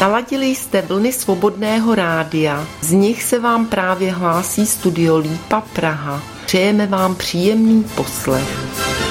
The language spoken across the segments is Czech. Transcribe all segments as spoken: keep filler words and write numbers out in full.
Naladili jste vlny Svobodného rádia, z nich se vám právě hlásí Studio Lípa Praha. Přejeme vám příjemný poslech.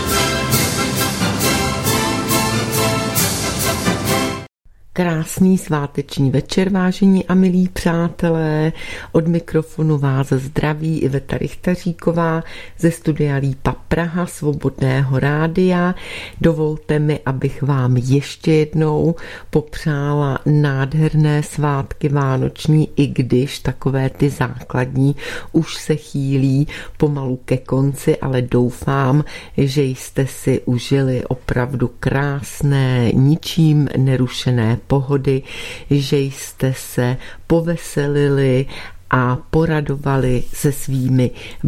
Krásný sváteční večer, vážení a milí přátelé. Od mikrofonu vás zdraví Iveta Richtaříková ze Studia Lípa Praha, Svobodného rádia. Dovolte mi, abych vám ještě jednou popřála nádherné svátky vánoční, i když takové ty základní už se chýlí pomalu ke konci, ale doufám, že jste si užili opravdu krásné, ničím nerušené pohody, že jste se poveselili a poradovali se svými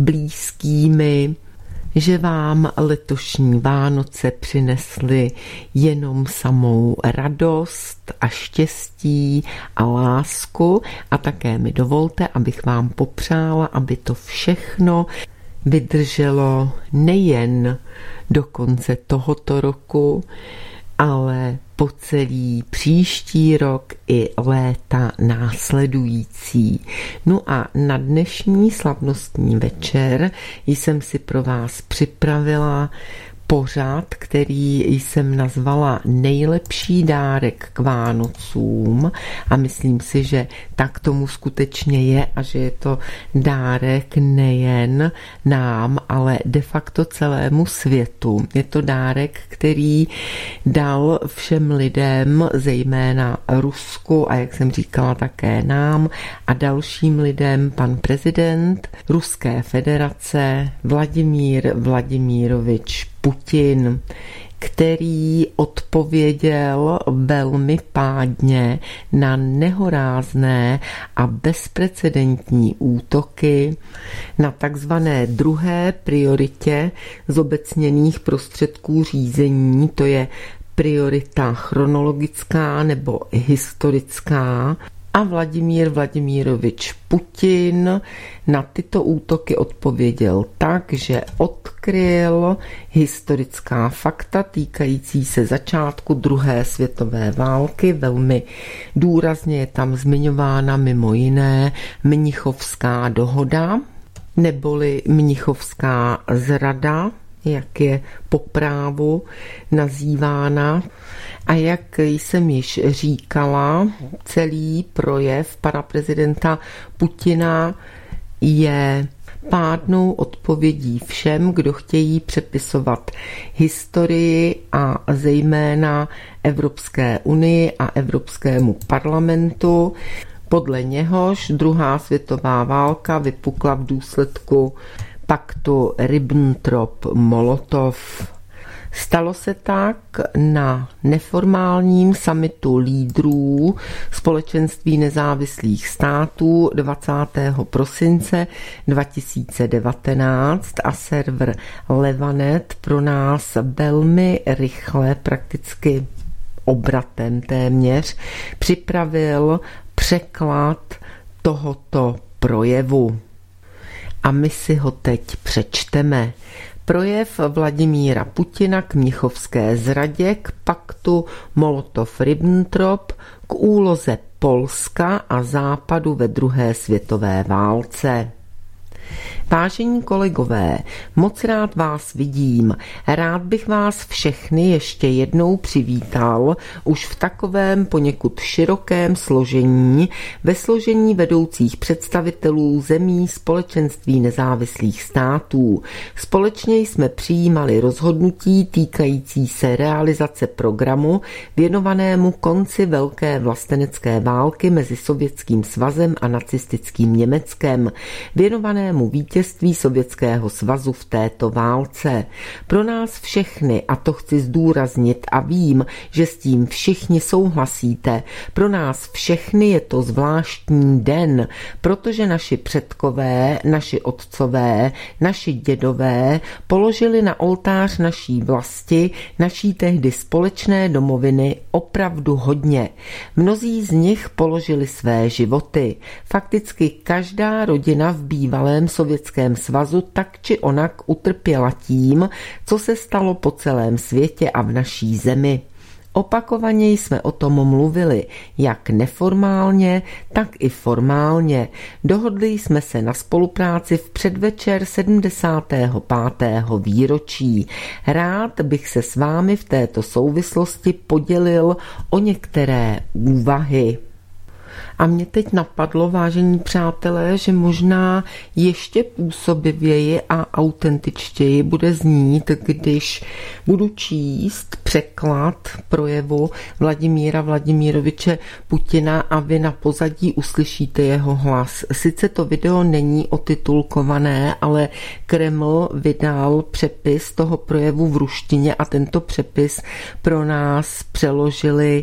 blízkými, že vám letošní Vánoce přinesly jenom samou radost a štěstí a lásku, a také mi dovolte, abych vám popřála, aby to všechno vydrželo nejen do konce tohoto roku, ale po celý příští rok i léta následující. No a na dnešní slavnostní večer jsem si pro vás připravila pořad, který jsem nazvala Nejlepší dárek k Vánocům, a myslím si, že tak tomu skutečně je a že je to dárek nejen nám, ale de facto celému světu. Je to dárek, který dal všem lidem, zejména Rusku a jak jsem říkala také nám a dalším lidem, pan prezident Ruské federace Vladimír Vladimirovič Putin, který odpověděl velmi pádně na nehorázné a bezprecedentní útoky na takzvané druhé prioritě zobecněných prostředků řízení, to je priorita chronologická nebo historická. A Vladimír Vladimirovič Putin na tyto útoky odpověděl tak, že odkryl historická fakta týkající se začátku druhé světové války. Velmi důrazně je tam zmiňována mimo jiné Mnichovská dohoda, neboli Mnichovská zrada, jak je po právu nazývána. A jak jsem již říkala, celý projev pana prezidenta Putina je pádnou odpovědí všem, kdo chtějí přepisovat historii a zejména Evropské unii a Evropskému parlamentu. Podle něhož druhá světová válka vypukla v důsledku paktu Ribbentrop-Molotov. Stalo se tak na neformálním summitu lídrů Společenství nezávislých států dvacátého prosince dva tisíce devatenáct a server Levanet pro nás velmi rychle, prakticky obratem téměř, připravil překlad tohoto projevu. A my si ho teď přečteme. Projev Vladimíra Putina k Mnichovské zradě, k paktu Molotov-Ribbentrop, k úloze Polska a Západu ve druhé světové válce. Vážení kolegové, moc rád vás vidím. Rád bych vás všechny ještě jednou přivítal už v takovém poněkud širokém složení, ve složení vedoucích představitelů zemí Společenství nezávislých států. Společně jsme přijímali rozhodnutí týkající se realizace programu věnovanému konci velké vlastenecké války mezi Sovětským svazem a nacistickým Německem, věnovanému vítězství Sovětského svazu v této válce. Pro nás všechny, a to chci zdůraznit a vím, že s tím všichni souhlasíte, pro nás všechny je to zvláštní den, protože naši předkové, naši otcové, naši dědové položili na oltář naší vlasti, naší tehdy společné domoviny opravdu hodně. Mnozí z nich položili své životy. Fakticky každá rodina v bývalém Sovětském svazu tak či onak utrpěla tím, co se stalo po celém světě a v naší zemi. Opakovaně jsme o tom mluvili, jak neformálně, tak i formálně. Dohodli jsme se na spolupráci v předvečer sedmdesátého pátého výročí. Rád bych se s vámi v této souvislosti podělil o některé úvahy. A mě teď napadlo, vážení přátelé, že možná ještě působivěji a autentičtěji bude znít, když budu číst překlad projevu Vladimíra Vladimiroviče Putina a vy na pozadí uslyšíte jeho hlas. Sice to video není otitulkované, ale Kreml vydal přepis toho projevu v ruštině a tento přepis pro nás přeložili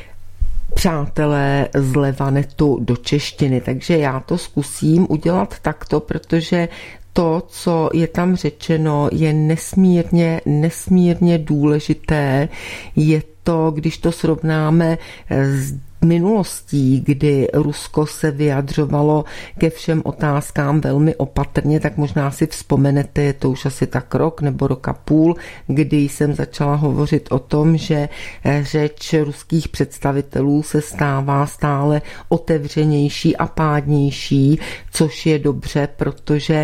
přátelé z Levanetu do češtiny, takže já to zkusím udělat takto, protože to, co je tam řečeno, je nesmírně, nesmírně důležité. Je to, když to srovnáme s minulostí, kdy Rusko se vyjadřovalo ke všem otázkám velmi opatrně, tak možná si vzpomenete, je to už asi tak rok nebo rok a půl, kdy jsem začala hovořit o tom, že řeč ruských představitelů se stává stále otevřenější a pádnější, což je dobře, protože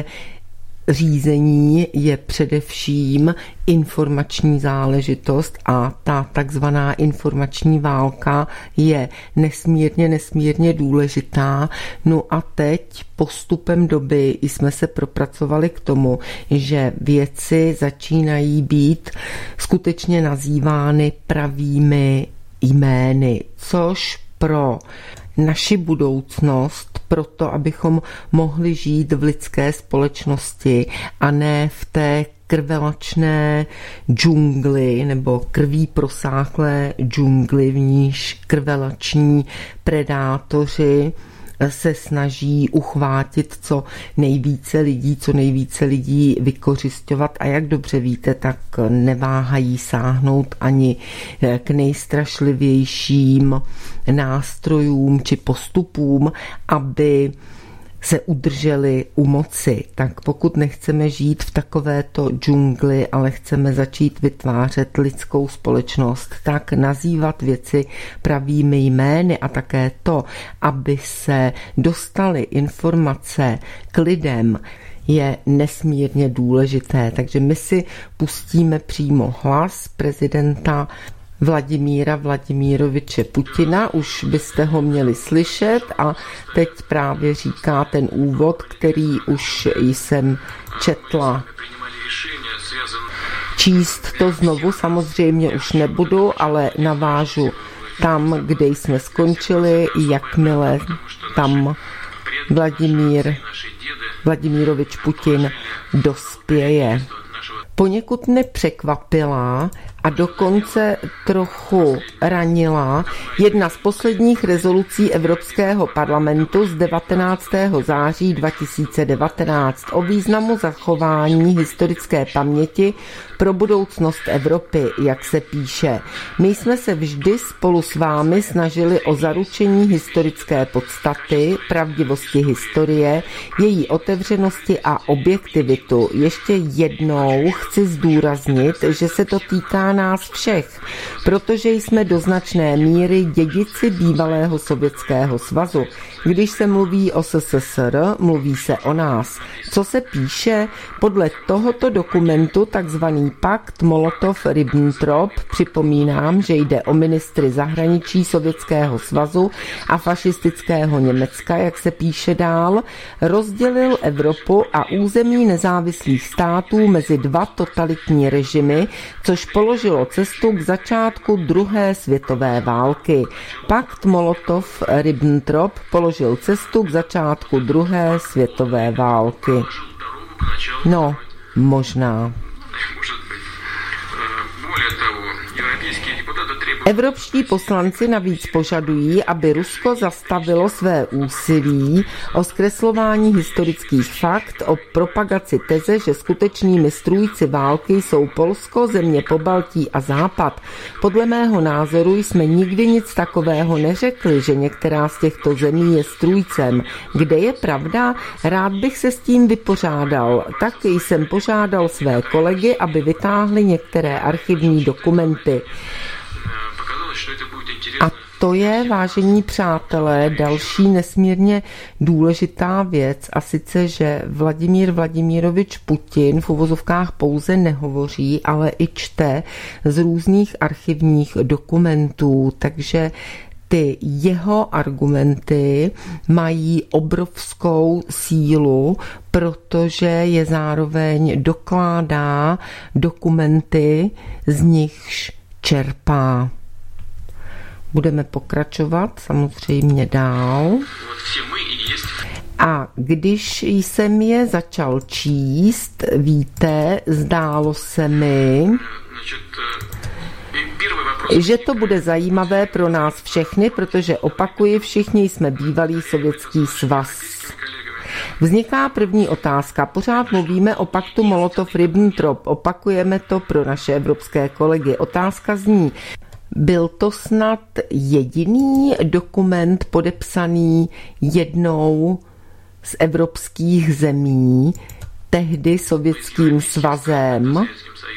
řízení je především informační záležitost a ta takzvaná informační válka je nesmírně, nesmírně důležitá. No a teď postupem doby jsme se propracovali k tomu, že věci začínají být skutečně nazývány pravými jmény, což pro naši budoucnost, proto abychom mohli žít v lidské společnosti a ne v té krvelačné džungli nebo krví prosáklé džungli, v níž krvelační predátoři se snaží uchvátit co nejvíce lidí, co nejvíce lidí vykořisťovat a jak dobře víte, tak neváhají sáhnout ani k nejstrašlivějším nástrojům či postupům, aby se udrželi u moci. Tak pokud nechceme žít v takovéto džungli, ale chceme začít vytvářet lidskou společnost, tak nazývat věci pravými jmény a také to, aby se dostaly informace k lidem, je nesmírně důležité. Takže my si pustíme přímo hlas prezidenta Vladimíra Vladimiroviče Putina, už byste ho měli slyšet a teď právě říká ten úvod, který už jsem četla. Číst to znovu samozřejmě už nebudu, ale navážu tam, kde jsme skončili, jakmile tam Vladimír Vladimirovič Putin dospěje. Poněkud mne překvapila a dokonce trochu ranila jedna z posledních rezolucí Evropského parlamentu z devatenáctého září dva tisíce devatenáct o významu zachování historické paměti pro budoucnost Evropy, jak se píše. My jsme se vždy spolu s vámi snažili o zaručení historické podstaty, pravdivosti historie, její otevřenosti a objektivitu. Ještě jednou chci zdůraznit, že se to týká nás všech, protože jsme do značné míry dědici bývalého Sovětského svazu. Když se mluví o S S S R, mluví se o nás. Co se píše? Podle tohoto dokumentu takzvaný pakt Molotov-Ribbentrop, připomínám, že jde o ministry zahraničí Sovětského svazu a fašistického Německa, jak se píše dál, rozdělil Evropu a území nezávislých států mezi dva totalitní režimy, což položilo cestu k začátku druhé světové války. Pakt Molotov-Ribbentrop položil cestu k začátku druhé světové války. No, možná. Evropští poslanci navíc požadují, aby Rusko zastavilo své úsilí o zkreslování historických fakt, o propagaci teze, že skutečnými strůjci války jsou Polsko, země Pobaltí a Západ. Podle mého názoru jsme nikdy nic takového neřekli, že některá z těchto zemí je strůjcem. Kde je pravda? Rád bych se s tím vypořádal. Taky jsem požádal své kolegy, aby vytáhli některé archivní dokumenty. to je, vážení přátelé, další nesmírně důležitá věc, a sice, že Vladimír Vladimirovič Putin v uvozovkách pouze nehovoří, ale i čte z různých archivních dokumentů, takže ty jeho argumenty mají obrovskou sílu, protože je zároveň dokládá dokumenty, z nichž čerpá. Budeme pokračovat samozřejmě dál. A když jsem je začal číst, víte, zdálo se mi, že to bude zajímavé pro nás všechny, protože opakuji, všichni jsme bývalý Sovětský svaz. Vzniká první otázka. Pořád mluvíme o paktu Molotov-Ribbentrop. Opakujeme to pro naše evropské kolegy. Otázka zní, byl to snad jediný dokument podepsaný jednou z evropských zemí, tehdy Sovětským svazem,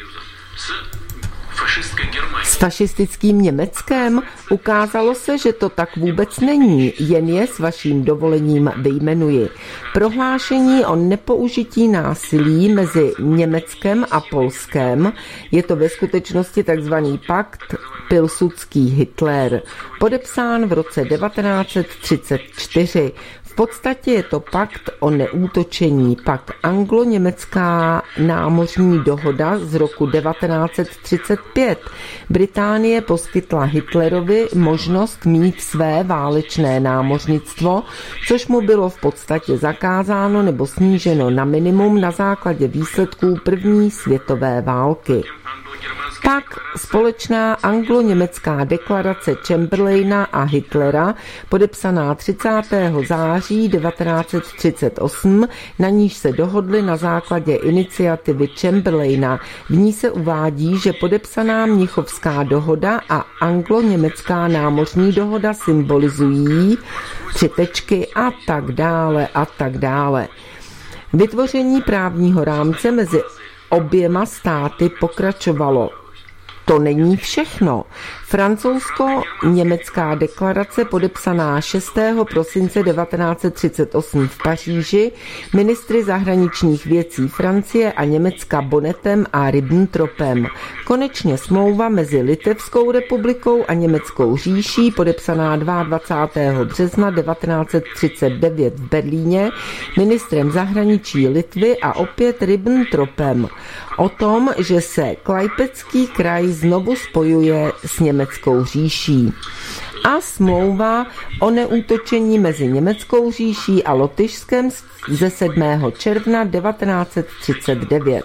s fašistickým Německem? Ukázalo se, že to tak vůbec není, jen je s vaším dovolením vyjmenuji. Prohlášení o nepoužití násilí mezi Německem a Polskem, je to ve skutečnosti takzvaný pakt Pilsudský-Hitler, podepsán v roce devatenáct set třicet čtyři. V podstatě je to pakt o neútočení, pak anglo-německá námořní dohoda z roku devatenáct set třicet pět. Británie poskytla Hitlerovi možnost mít své válečné námořnictvo, což mu bylo v podstatě zakázáno nebo sníženo na minimum na základě výsledků první světové války. Pak společná anglo-německá deklarace Chamberlaina a Hitlera, podepsaná třicátého září devatenáct set třicet osm, na níž se dohodli na základě iniciativy Chamberlaina. V ní se uvádí, že podepsaná Mnichovská dohoda a anglo-německá námořní dohoda symbolizují tři tečky a tak dále a tak dále. Vytvoření právního rámce mezi oběma státy pokračovalo. To není všechno. Francouzsko-německá deklarace podepsaná šestého prosince devatenáct set třicet osm v Paříži ministry zahraničních věcí Francie a Německa Bonnetem a Ribbentropem. Konečně smlouva mezi Litevskou republikou a Německou říší podepsaná dvacátého druhého března devatenáct set třicet devět v Berlíně ministrem zahraničí Litvy a opět Ribbentropem. O tom, že se Klajpecký kraj znovu spojuje s Německou říší. A smlouva o neútočení mezi Německou říší a Lotyšskem ze sedmého června devatenáct set třicet devět.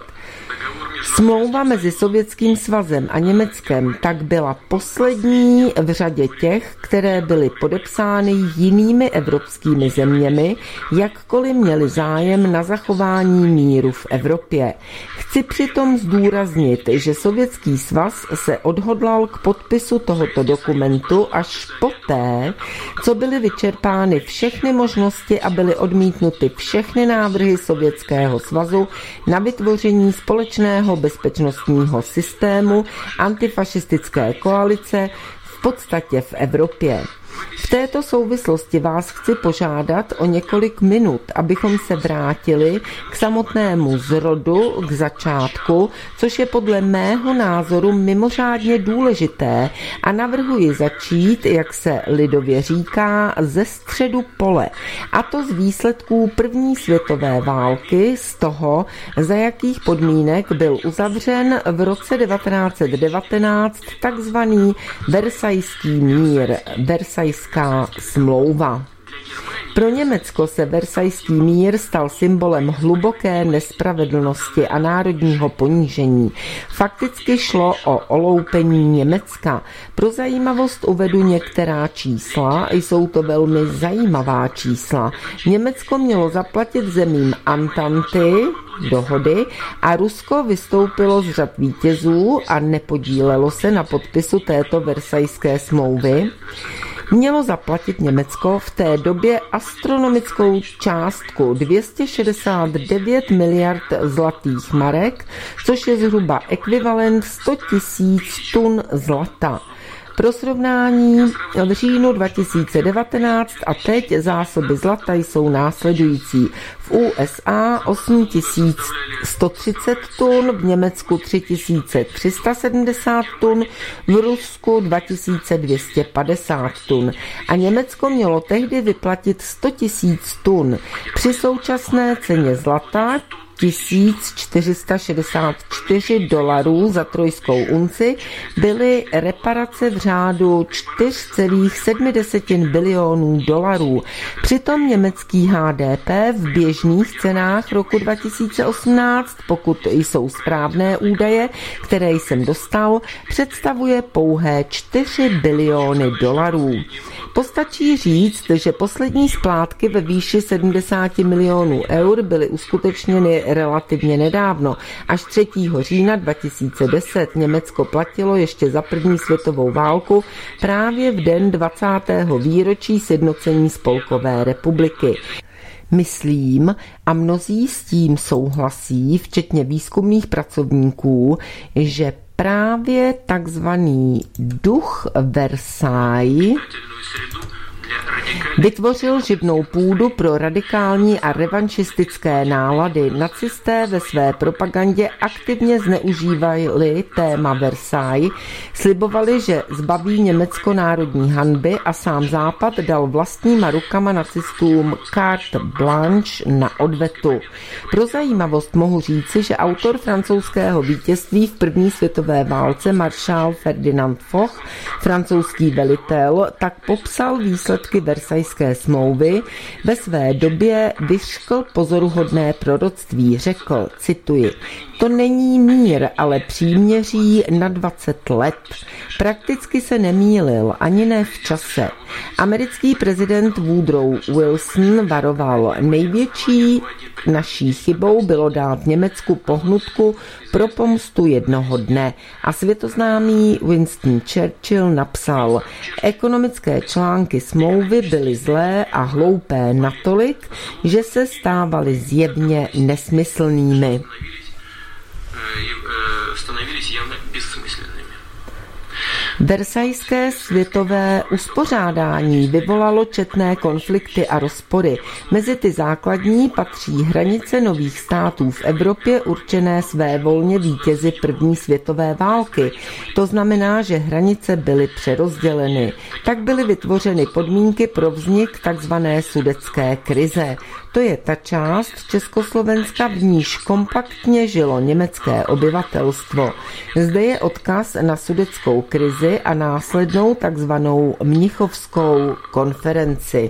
Smlouva mezi Sovětským svazem a Německem tak byla poslední v řadě těch, které byly podepsány jinými evropskými zeměmi, jakkoliv měli zájem na zachování míru v Evropě. Chci přitom zdůraznit, že Sovětský svaz se odhodlal k podpisu tohoto dokumentu až poté, co byly vyčerpány všechny možnosti a byly odmítnuty všechny návrhy Sovětského svazu na vytvoření společného bezpečnostního systému antifašistické koalice v podstatě v Evropě. V této souvislosti vás chci požádat o několik minut, abychom se vrátili k samotnému zrodu, k začátku, což je podle mého názoru mimořádně důležité, a navrhuji začít, jak se lidově říká, ze středu pole, a to z výsledků první světové války, z toho, za jakých podmínek byl uzavřen v roce devatenáct set devatenáct takzvaný Versajský mír, Versajská smlouva. Pro Německo se Versajský mír stal symbolem hluboké nespravedlnosti a národního ponížení. Fakticky šlo o oloupení Německa. Pro zajímavost uvedu některá čísla, jsou to velmi zajímavá čísla. Německo mělo zaplatit zemím Antanty, dohody, a Rusko vystoupilo z řad vítězů a nepodílelo se na podpisu této Versajské smlouvy. Mělo zaplatit Německo v té době astronomickou částku dvě stě šedesát devět miliard zlatých marek, což je zhruba ekvivalent sto tisíc tun zlata. Pro srovnání v říjnu dva tisíce devatenáct a teď zásoby zlata jsou následující. V U S A osm tisíc sto třicet tun, v Německu tři tisíce tři sta sedmdesát tun, v Rusku dva tisíce dvě stě padesát tun. A Německo mělo tehdy vyplatit sto tisíc tun. Při současné ceně zlata tisíc čtyři sta šedesát čtyři dolarů za trojskou unci byly reparace v řádu čtyři celá sedm bilionů dolarů. Přitom německý H D P v běžných cenách roku dva tisíce osmnáct, pokud jsou správné údaje, které jsem dostal, představuje pouhé čtyři biliony dolarů. Postačí říct, že poslední splátky ve výši sedmdesát milionů eur byly uskutečněny relativně nedávno. Až třetího října dva tisíce deset Německo platilo ještě za první světovou válku právě v den dvacátého výročí sjednocení Spolkové republiky. Myslím, a mnozí s tím souhlasí, včetně výzkumných pracovníků, že právě takzvaný duch Versailles vytvořil živnou půdu pro radikální a revanšistické nálady. Nacisté ve své propagandě aktivně zneužívali téma Versailles, slibovali, že zbaví Německo národní hanby a sám Západ dal vlastníma rukama nacistům carte blanche na odvetu. Pro zajímavost mohu říci, že autor francouzského vítězství v první světové válce maršál Ferdinand Foch, francouzský velitel, tak popsal výsledky Versajské smlouvy. Ve své době vyřkl pozoruhodné proroctví. Řekl, cituji, to není mír, ale příměří na dvacet let. Prakticky se nemýlil, ani ne v čase. Americký prezident Woodrow Wilson varoval, největší naší chybou bylo dát Německu pohnutku pro pomstu jednoho dne. A světoznámý Winston Churchill napsal, ekonomické články smlouvy byly zlé a hloupé natolik, že se stávaly zjevně nesmyslnými. Versajské světové uspořádání vyvolalo četné konflikty a rozpory. Mezi ty základní patří hranice nových států v Evropě určené svévolně vítězi první světové války. To znamená, že hranice byly přerozděleny. Tak byly vytvořeny podmínky pro vznik takzvané sudetské krize. To je ta část Československa, v níž kompaktně žilo německé obyvatelstvo. Zde je odkaz na sudetskou krizi a následnou takzvanou Mnichovskou konferenci.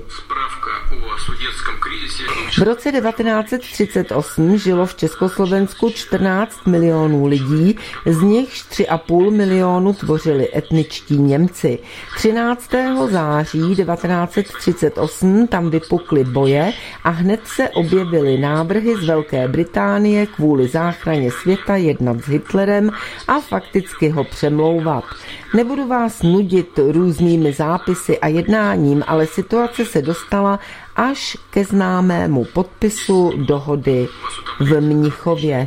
V roce devatenáct set třicet osm žilo v Československu čtrnáct milionů lidí, z nichž tři a půl milionu tvořili etničtí Němci. třináctého září devatenáct set třicet osm tam vypukly boje a hned se objevily návrhy z Velké Británie kvůli záchraně světa jednat s Hitlerem a fakticky ho přemlouvat. Nebudu vás nudit různými zápisy a jednáním, ale situace se dostala až ke známému podpisu dohody v Mnichově.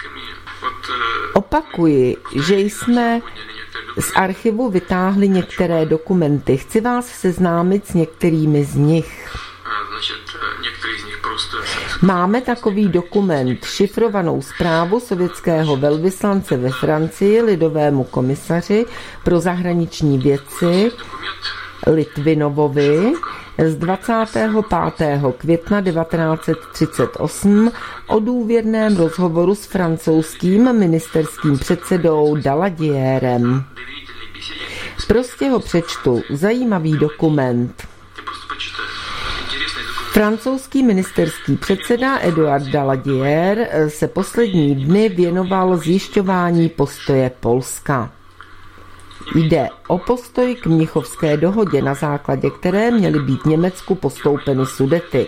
Opakuji, že jsme z archivu vytáhli některé dokumenty. Chci vás seznámit s některými z nich. Máme takový dokument, šifrovanou zprávu sovětského velvyslance ve Francii lidovému komisaři pro zahraniční věci Litvinovovi z dvacátého pátého května devatenáct set třicet osm o důvěrném rozhovoru s francouzským ministerským předsedou Daladierem. Prostě ho přečtu, zajímavý dokument. Francouzský ministerský předseda Eduard Daladier se poslední dny věnoval zjišťování postoje Polska. Jde o postoj k Mnichovské dohodě, na základě které měly být Německu postoupeny Sudety.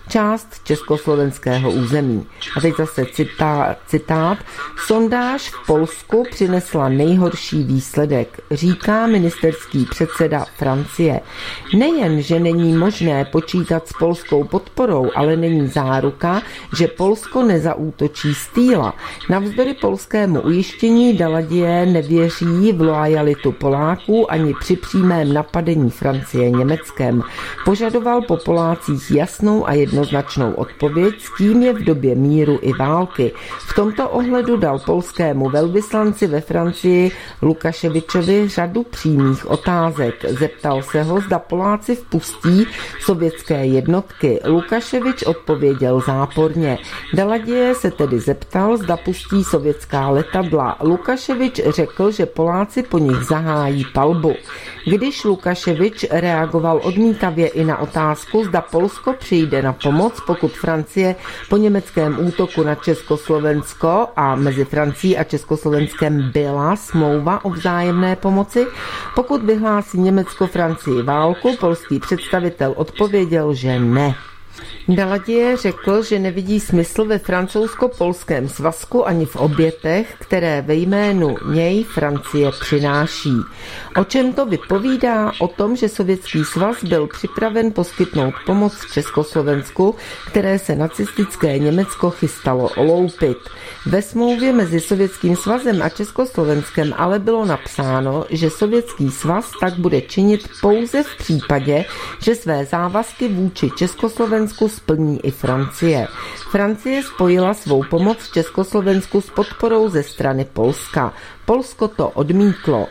část československého území. A teď zase citá, citát. Sondáž v Polsku přinesla nejhorší výsledek, říká ministerský předseda Francie. Nejen, že není možné počítat s polskou podporou, ale není záruka, že Polsko nezaútočí z týla. Navzdory polskému ujištění Daladier nevěří v loajalitu Poláků ani při přímém napadení Francie Německem. Požadoval po Polácích jasnou a jednoznačnou odpověď, s kým je v době míru i války. V tomto ohledu dal polskému velvyslanci ve Francii Lukaševičovi řadu přímých otázek. Zeptal se ho, zda Poláci vpustí sovětské jednotky. Lukaševič odpověděl záporně. Daladier se tedy zeptal, zda pustí sovětská letadla. Lukaševič řekl, že Poláci po nich zahájí palbu. Když Lukaševič reagoval odmítavě i na otázku, zda Polsko přijde na pomoc, pokud Francie po německém útoku na Československo, a mezi Francií a Československem byla smlouva o vzájemné pomoci, pokud vyhlásí Německo Francii válku, polský představitel odpověděl, že ne. Daladier řekl, že nevidí smysl ve francouzsko-polském svazku ani v obětech, které ve jménu něj Francie přináší. O čem to vypovídá? O tom, že Sovětský svaz byl připraven poskytnout pomoc Československu, které se nacistické Německo chystalo oloupit. Ve smlouvě mezi Sovětským svazem a Československem ale bylo napsáno, že Sovětský svaz tak bude činit pouze v případě, že své závazky vůči Československu splní i Francie. Francie spojila svou pomoc Československu s podporou ze strany Polska. Polsko to odmítlo.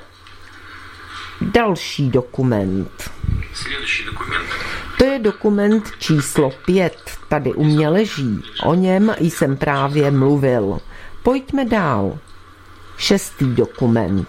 Další dokument. To je dokument číslo pět. Tady u mě leží. O něm jsem právě mluvil. Pojďme dál. Šestý dokument.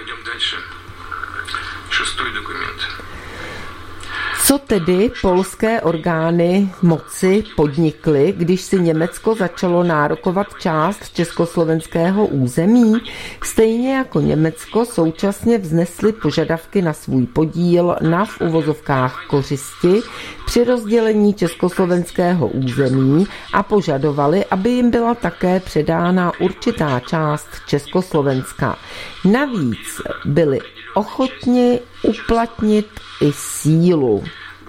Co tedy polské orgány moci podnikly, když si Německo začalo nárokovat část československého území? Stejně jako Německo současně vznesly požadavky na svůj podíl na v uvozovkách kořisti při rozdělení československého území a požadovali, aby jim byla také předána určitá část Československa. Navíc byli ochotni uplatnit i sílu.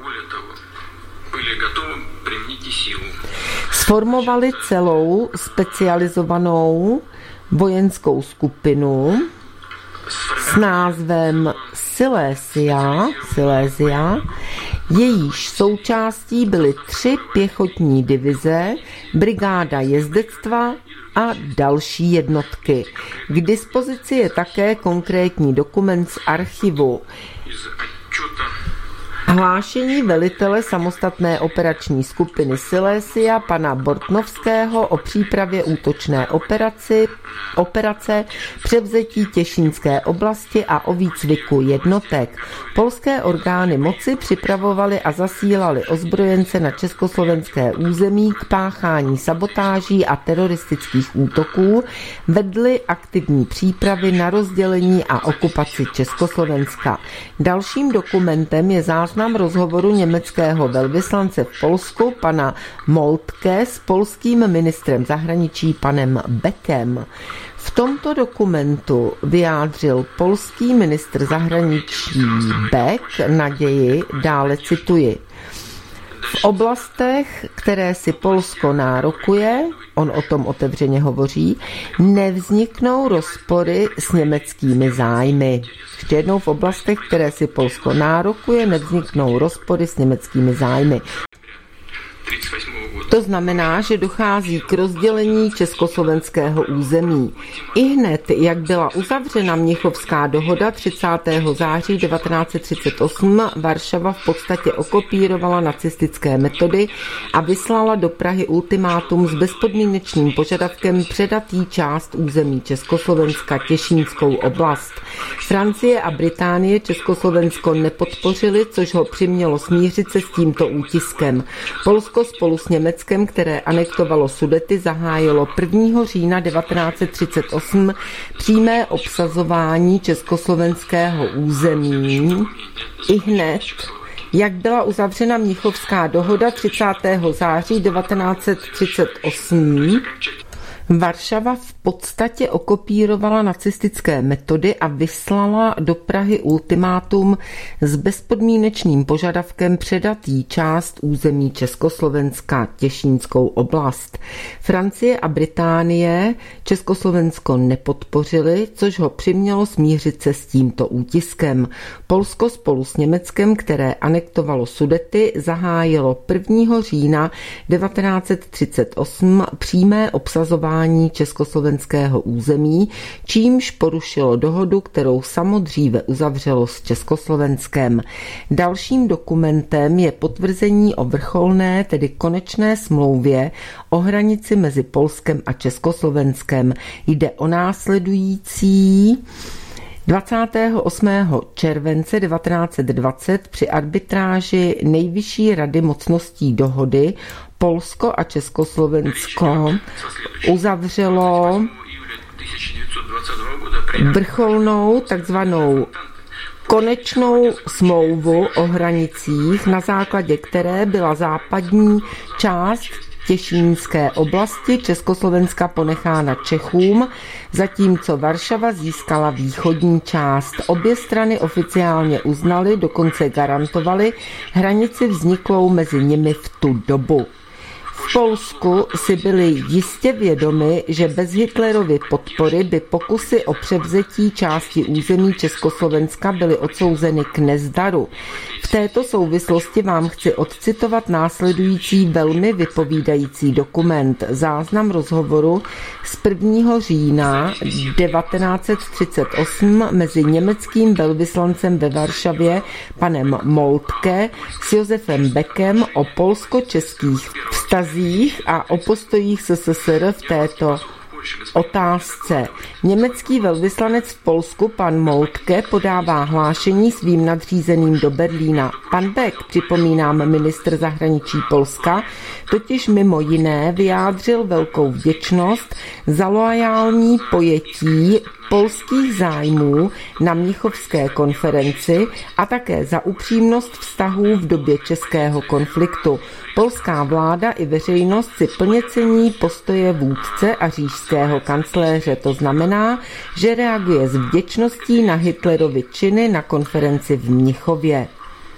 Sformovali celou specializovanou vojenskou skupinu s názvem Silésia, Silésia, jejíž součástí byly tři pěchotní divize, brigáda jezdectva a další jednotky. K dispozici je také konkrétní dokument z archivu. Hlášení velitele samostatné operační skupiny Silésia pana Bortnovského o přípravě útočné operaci, operace, převzetí Těšínské oblasti a o výcviku jednotek. Polské orgány moci připravovaly a zasílaly ozbrojence na československé území k páchání sabotáží a teroristických útoků, vedly aktivní přípravy na rozdělení a okupaci Československa. Dalším dokumentem je záznam rozhovoru německého velvyslance v Polsku pana Moltke s polským ministrem zahraničí panem Beckem. V tomto dokumentu vyjádřil polský ministr zahraničí Beck naději, dále cituji, v oblastech, které si Polsko nárokuje, on o tom otevřeně hovoří, nevzniknou rozpory s německými zájmy. Ještě jednou, v oblastech, které si Polsko nárokuje, nevzniknou rozpory s německými zájmy. To znamená, že dochází k rozdělení československého území. I hned, jak byla uzavřena Mnichovská dohoda třicátého září devatenáct set třicet osm, Varšava v podstatě okopírovala nacistické metody a vyslala do Prahy ultimátum s bezpodmínečným požadavkem předat jí část území Československa, Těšínskou oblast. Francie a Británie Československo nepodpořili, což ho přimělo smířit se s tímto útiskem. Polsko spolu s Německem, které anektovalo Sudety, zahájilo prvního října devatenáct set třicet osm přímé obsazování československého území. I hned, jak byla uzavřena Mnichovská dohoda třicátého září devatenáct set třicet osm. Varšava v podstatě okopírovala nacistické metody a vyslala do Prahy ultimátum s bezpodmínečným požadavkem předat jí část území Československa, Těšínskou oblast. Francie a Británie Československo nepodpořily, což ho přimělo smířit se s tímto útiskem. Polsko spolu s Německem, které anektovalo Sudety, zahájilo prvního října devatenáct set třicet osm přímé obsazování československého území, čímž porušilo dohodu, kterou samo dříve uzavřelo s Československem. Dalším dokumentem je potvrzení o vrcholné, tedy konečné smlouvě o hranici mezi Polskem a Československem. Jde o následující dvacátého osmého července devatenáct set dvacet při arbitráži Nejvyšší rady mocností dohody Polsko a Československo uzavřelo vrcholnou takzvanou konečnou smlouvu o hranicích, na základě které byla západní část Těšínské oblasti Československa ponechána Čechům, zatímco Varšava získala východní část. Obě strany oficiálně uznaly, dokonce garantovaly hranici vzniklou mezi nimi v tu dobu. V Polsku si byli jistě vědomi, že bez Hitlerovy podpory by pokusy o převzetí části území Československa byly odsouzeny k nezdaru. V této souvislosti vám chci odcitovat následující velmi vypovídající dokument, záznam rozhovoru z prvního října devatenáct set třicet osm mezi německým velvyslancem ve Varšavě panem Moltke s Josefem Beckem o polsko-českých vztazích a o postojích S S S R v této otázce. Německý velvyslanec v Polsku pan Moltke podává hlášení svým nadřízeným do Berlína. Pan Beck, připomínám ministr zahraničí Polska, totiž mimo jiné vyjádřil velkou vděčnost za loajální pojetí polských zájmů na Mnichovské konferenci a také za upřímnost vztahů v době českého konfliktu. Polská vláda i veřejnost si plně cení postoje vůdce a říšského kancléře. To znamená, že reaguje s vděčností na Hitlerovy činy na konferenci v Mnichově.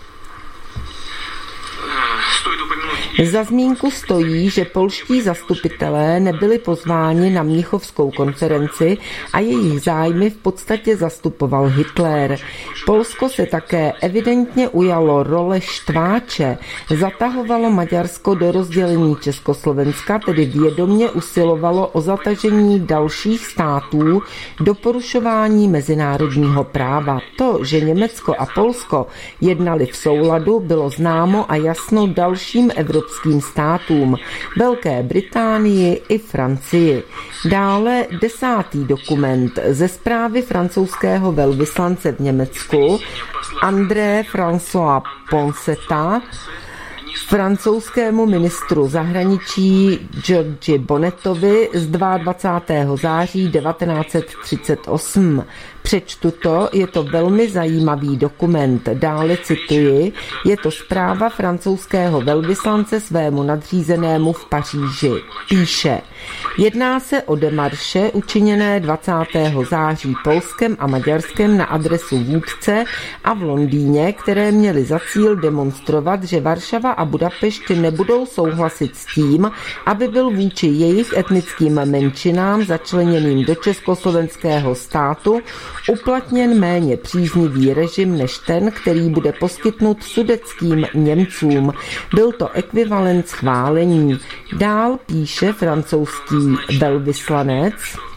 Za zmínku stojí, že polští zastupitelé nebyli pozváni na Mnichovskou konferenci a jejich zájmy v podstatě zastupoval Hitler. Polsko se také evidentně ujalo role štváče, zatahovalo Maďarsko do rozdělení Československa, tedy vědomě usilovalo o zatažení dalších států do porušování mezinárodního práva. To, že Německo a Polsko jednali v souladu, bylo známo a jasno dalším evropským státům, Velké Británii i Francii. Dále desátý dokument ze zprávy francouzského velvyslance v Německu André François Ponceta francouzskému ministru zahraničí Georgi Bonnetovi z dvacátého druhého září devatenáct set třicet osm. Přečtu to, je to velmi zajímavý dokument. Dále cituji, je to zpráva francouzského velvyslance svému nadřízenému v Paříži. Píše, jedná se o demarše učiněné dvacátého září Polskem a Maďarskem na adresu vůdce a v Londýně, které měly za cíl demonstrovat, že Varšava a Budapešť nebudou souhlasit s tím, aby byl vůči jejich etnickým menšinám začleněným do československého státu uplatněn méně příznivý režim než ten, který bude poskytnut sudetským Němcům. Byl to ekvivalent schválení. Dál píše francouzský velvyslanec,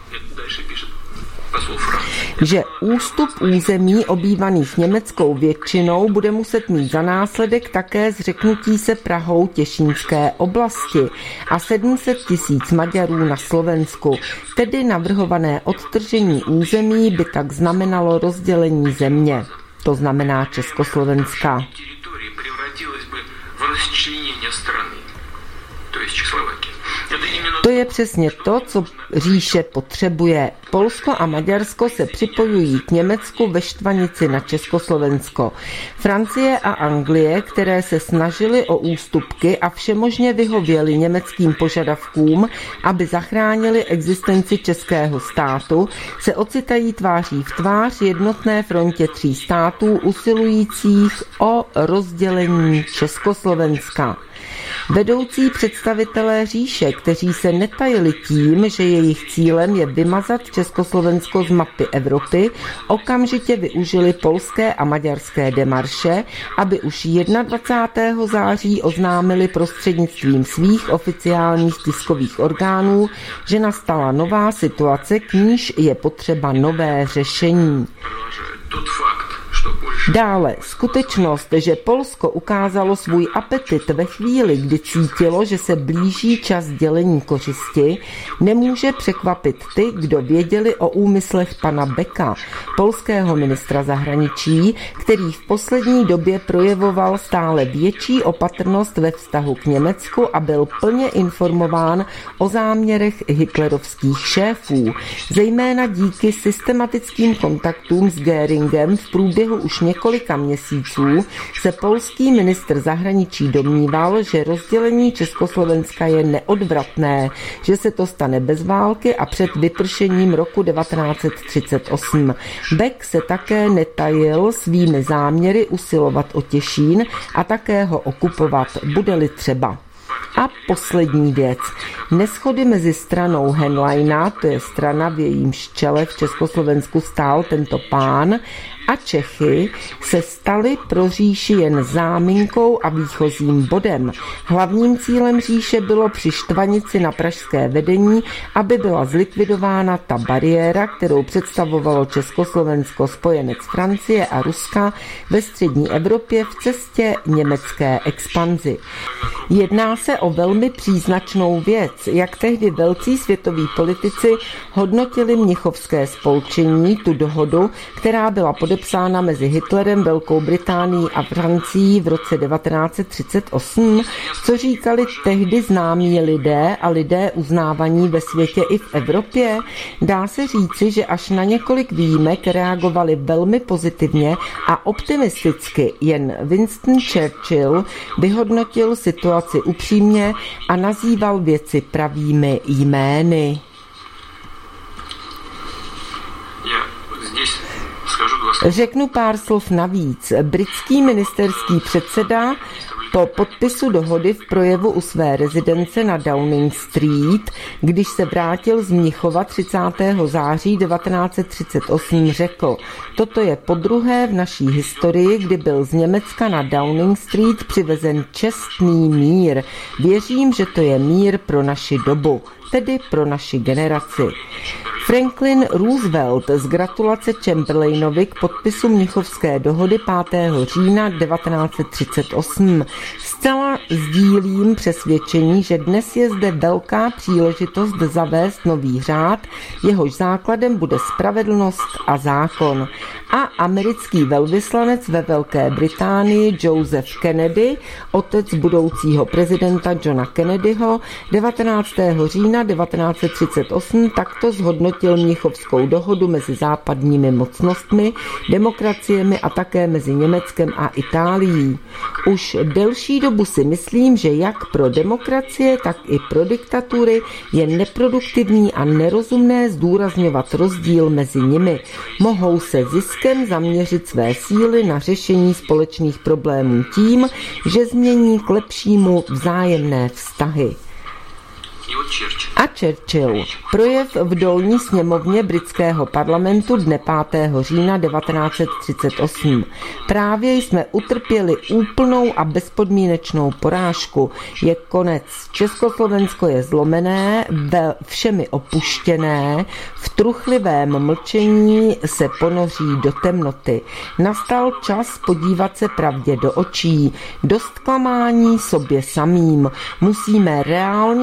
že ústup území obývaných německou většinou bude muset mít za následek také zřeknutí se Prahou Těšínské oblasti a sedm set tisíc Maďarů na Slovensku. Tedy navrhované odtržení území by tak znamenalo rozdělení země, to znamená Československa. To je přesně to, co říše potřebuje. Polsko a Maďarsko se připojují k Německu ve štvanici na Československo. Francie a Anglie, které se snažily o ústupky a všemožně vyhověly německým požadavkům, aby zachránili existenci českého státu, se ocitají tváří v tvář jednotné frontě tří států usilujících o rozdělení Československa. Vedoucí představitelé říše, kteří se netajili tím, že jejich cílem je vymazat Československo z mapy Evropy, okamžitě využili polské a maďarské demarše, aby už dvacátého prvního září oznámili prostřednictvím svých oficiálních tiskových orgánů, že nastala nová situace, k níž je potřeba nové řešení. Dále skutečnost, že Polsko ukázalo svůj apetit ve chvíli, kdy cítilo, že se blíží čas dělení kořisti, nemůže překvapit ty, kdo věděli o úmyslech pana Becka, polského ministra zahraničí, který v poslední době projevoval stále větší opatrnost ve vztahu k Německu a byl plně informován o záměrech hitlerovských šéfů, zejména díky systematickým kontaktům s Göringem v průběhu už několika měsíců se polský ministr zahraničí domníval, že rozdělení Československa je neodvratné, že se to stane bez války a před vypršením roku devatenáct set třicet osm. Beck se také netajil svými záměry usilovat o Těšín a také ho okupovat, bude-li třeba. A poslední věc. Neshody mezi stranou Henleina, to je strana, v jejímž čele v Československu stál tento pán, a Čechy se staly pro říši jen záminkou a výchozím bodem. Hlavním cílem říše bylo při štvanici na pražské vedení, aby byla zlikvidována ta bariéra, kterou představovalo Československo spojenec Francie a Ruska ve střední Evropě v cestě německé expanzi. Jedná se o velmi příznačnou věc, jak tehdy velcí světoví politici hodnotili Mnichovské spolčení, tu dohodu, která byla podepsána mezi Hitlerem, Velkou Británií a Francií v roce devatenáct set třicet osm, co říkali tehdy známí lidé a lidé uznávaní ve světě i v Evropě. Dá se říci, že až na několik výjimek reagovali velmi pozitivně a optimisticky. Jen Winston Churchill vyhodnotil situaci upřímně a nazýval věci pravými jmény. Řeknu pár slov navíc. Britský ministerský předseda po podpisu dohody v projevu u své rezidence na Downing Street, když se vrátil z Mnichova třicátého září devatenáct set třicet osm, řekl: toto je podruhé v naší historii, kdy byl z Německa na Downing Street přivezen čestný mír. Věřím, že to je mír pro naši dobu, tedy pro naši generaci. Franklin Roosevelt z gratulace Chamberlainovi k podpisu Mnichovské dohody pátého října devatenáct set třicet osm. Zcela sdílím přesvědčení, že dnes je zde velká příležitost zavést nový řád, jehož základem bude spravedlnost a zákon. A americký velvyslanec ve Velké Británii Joseph Kennedy, otec budoucího prezidenta Johna Kennedyho, devatenáctého října devatenáct set třicet osm takto zhodnotil Mnichovskou dohodu mezi západními mocnostmi, demokraciemi a také mezi Německem a Itálií. Už delší dobu si myslím, že jak pro demokracie, tak i pro diktatury je neproduktivní a nerozumné zdůrazňovat rozdíl mezi nimi. Mohou se ziskem zaměřit své síly na řešení společných problémů tím, že změní k lepšímu vzájemné vztahy. A Churchill. Projev v dolní sněmovně britského parlamentu dne pátého října devatenáct set třicet osm. Právě jsme utrpěli úplnou a bezpodmínečnou porážku. Je konec. Československo je zlomené, ve všemi opuštěné, v truchlivém mlčení se ponoří do temnoty. Nastal čas podívat se pravdě do očí. Dost klamání sobě samým. Musíme reálně posoudit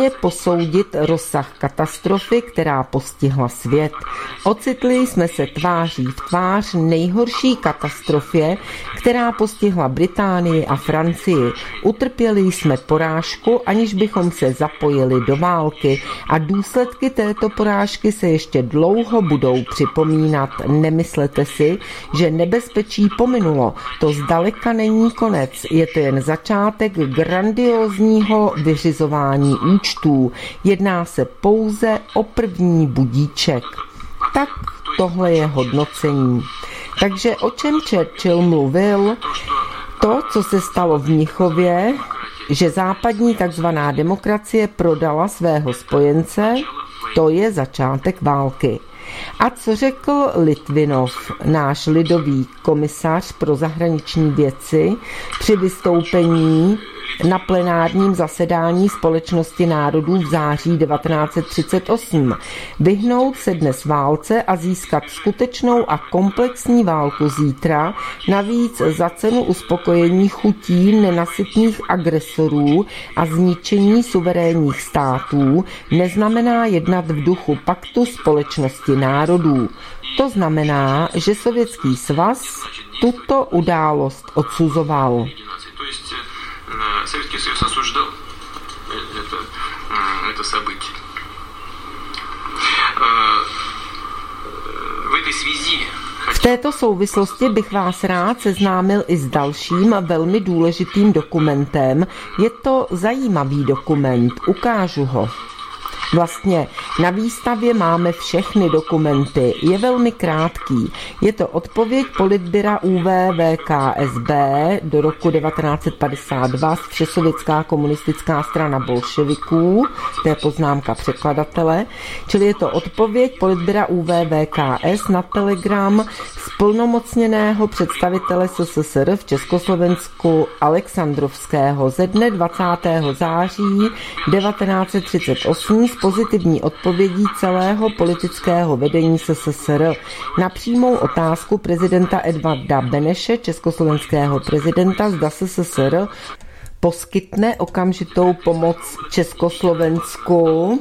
posoudit rozsah katastrofy, která postihla svět. Ocitli jsme se tváří v tvář nejhorší katastrofě, která postihla Británii a Francii. Utrpěli jsme porážku, aniž bychom se zapojili do války, a důsledky této porážky se ještě dlouho budou připomínat. Nemyslete si, že nebezpečí pominulo. To zdaleka není konec. Je to jen začátek grandiózního vyřizování účtů. Jedná se pouze o první budíček. Tak tohle je hodnocení. Takže o čem Churchill mluvil? To, co se stalo v Mnichově, že západní takzvaná demokracie prodala svého spojence, to je začátek války. A co řekl Litvinov, náš lidový komisař pro zahraniční věci, při vystoupení na plenárním zasedání Společnosti národů v září devatenáct set třicet osm? Vyhnout se dnes válce a získat skutečnou a komplexní válku zítra, navíc za cenu uspokojení chutí nenasytných agresorů a zničení suverénních států, neznamená jednat v duchu paktu Společnosti národů. To znamená, že Sovětský svaz tuto událost odsuzoval. Советский Союз осуждал это, это событие. В этой связи V této souvislosti bych vás rád seznámil i s dalším velmi důležitým dokumentem. Je to zajímavý dokument, ukážu ho. Vlastně na výstavě máme všechny dokumenty, je velmi krátký. Je to odpověď politbyra U V V K S B do roku devatenáct set padesát dva, Všesovětská komunistická strana bolševiků, to je poznámka překladatele, čili je to odpověď politbyra U V V K S na telegram splnomocněného představitele S S S R v Československu Alexandrovského ze dne dvacátého září devatenáct set třicet osm s pozitivní odpovědí celého politického vedení S S S R na přímou otázku prezidenta Edvarda Beneše, československého prezidenta, zda S S S R poskytne okamžitou pomoc Československu,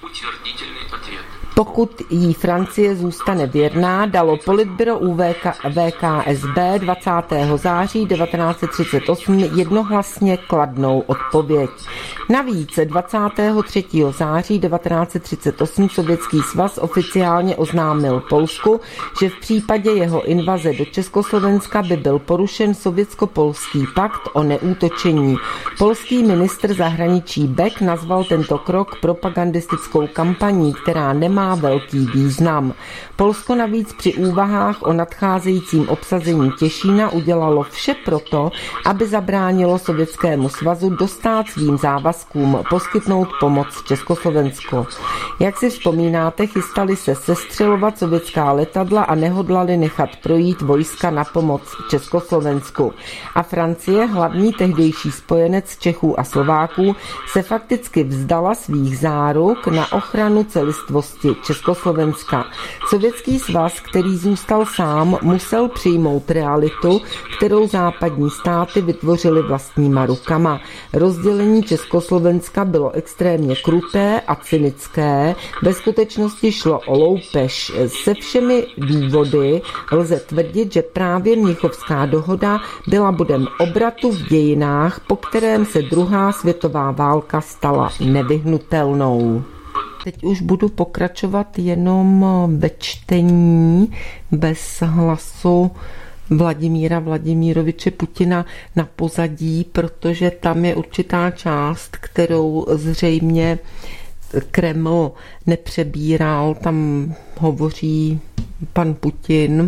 pokud jí Francie zůstane věrná, dalo politbyro U V K S B dvacátého září devatenáct set třicet osm jednohlasně kladnou odpověď. Navíc dvacátého třetího září devatenáct set třicet osm Sovětský svaz oficiálně oznámil Polsku, že v případě jeho invaze do Československa by byl porušen sovětsko-polský pakt o neútočení. Polský ministr zahraničí Beck nazval tento krok propagandistickou kampaní, která nemá velký význam. Polsko navíc při úvahách o nadcházejícím obsazení Těšína udělalo vše proto, aby zabránilo Sovětskému svazu dostát svým závazkům poskytnout pomoc Československu. Jak si vzpomínáte, chystali se sestřelovat sovětská letadla a nehodlali nechat projít vojska na pomoc Československu. A Francie, hlavní tehdejší spojenec Čechů a Slováků, se fakticky vzdala svých záruk na ochranu celistvosti Československa. Sovětský svaz, který zůstal sám, musel přijmout realitu, kterou západní státy vytvořily vlastníma rukama. Rozdělení Československa bylo extrémně kruté a cynické. Ve skutečnosti šlo o loupež. Se všemi důvody lze tvrdit, že právě Mnichovská dohoda byla bodem obratu v dějinách, po kterém se druhá světová válka stala nevyhnutelnou. Teď už budu pokračovat jenom ve čtení bez hlasu Vladimíra Vladimíroviče Putina na pozadí, protože tam je určitá část, kterou zřejmě Kreml nepřebíral. Tam hovoří pan Putin,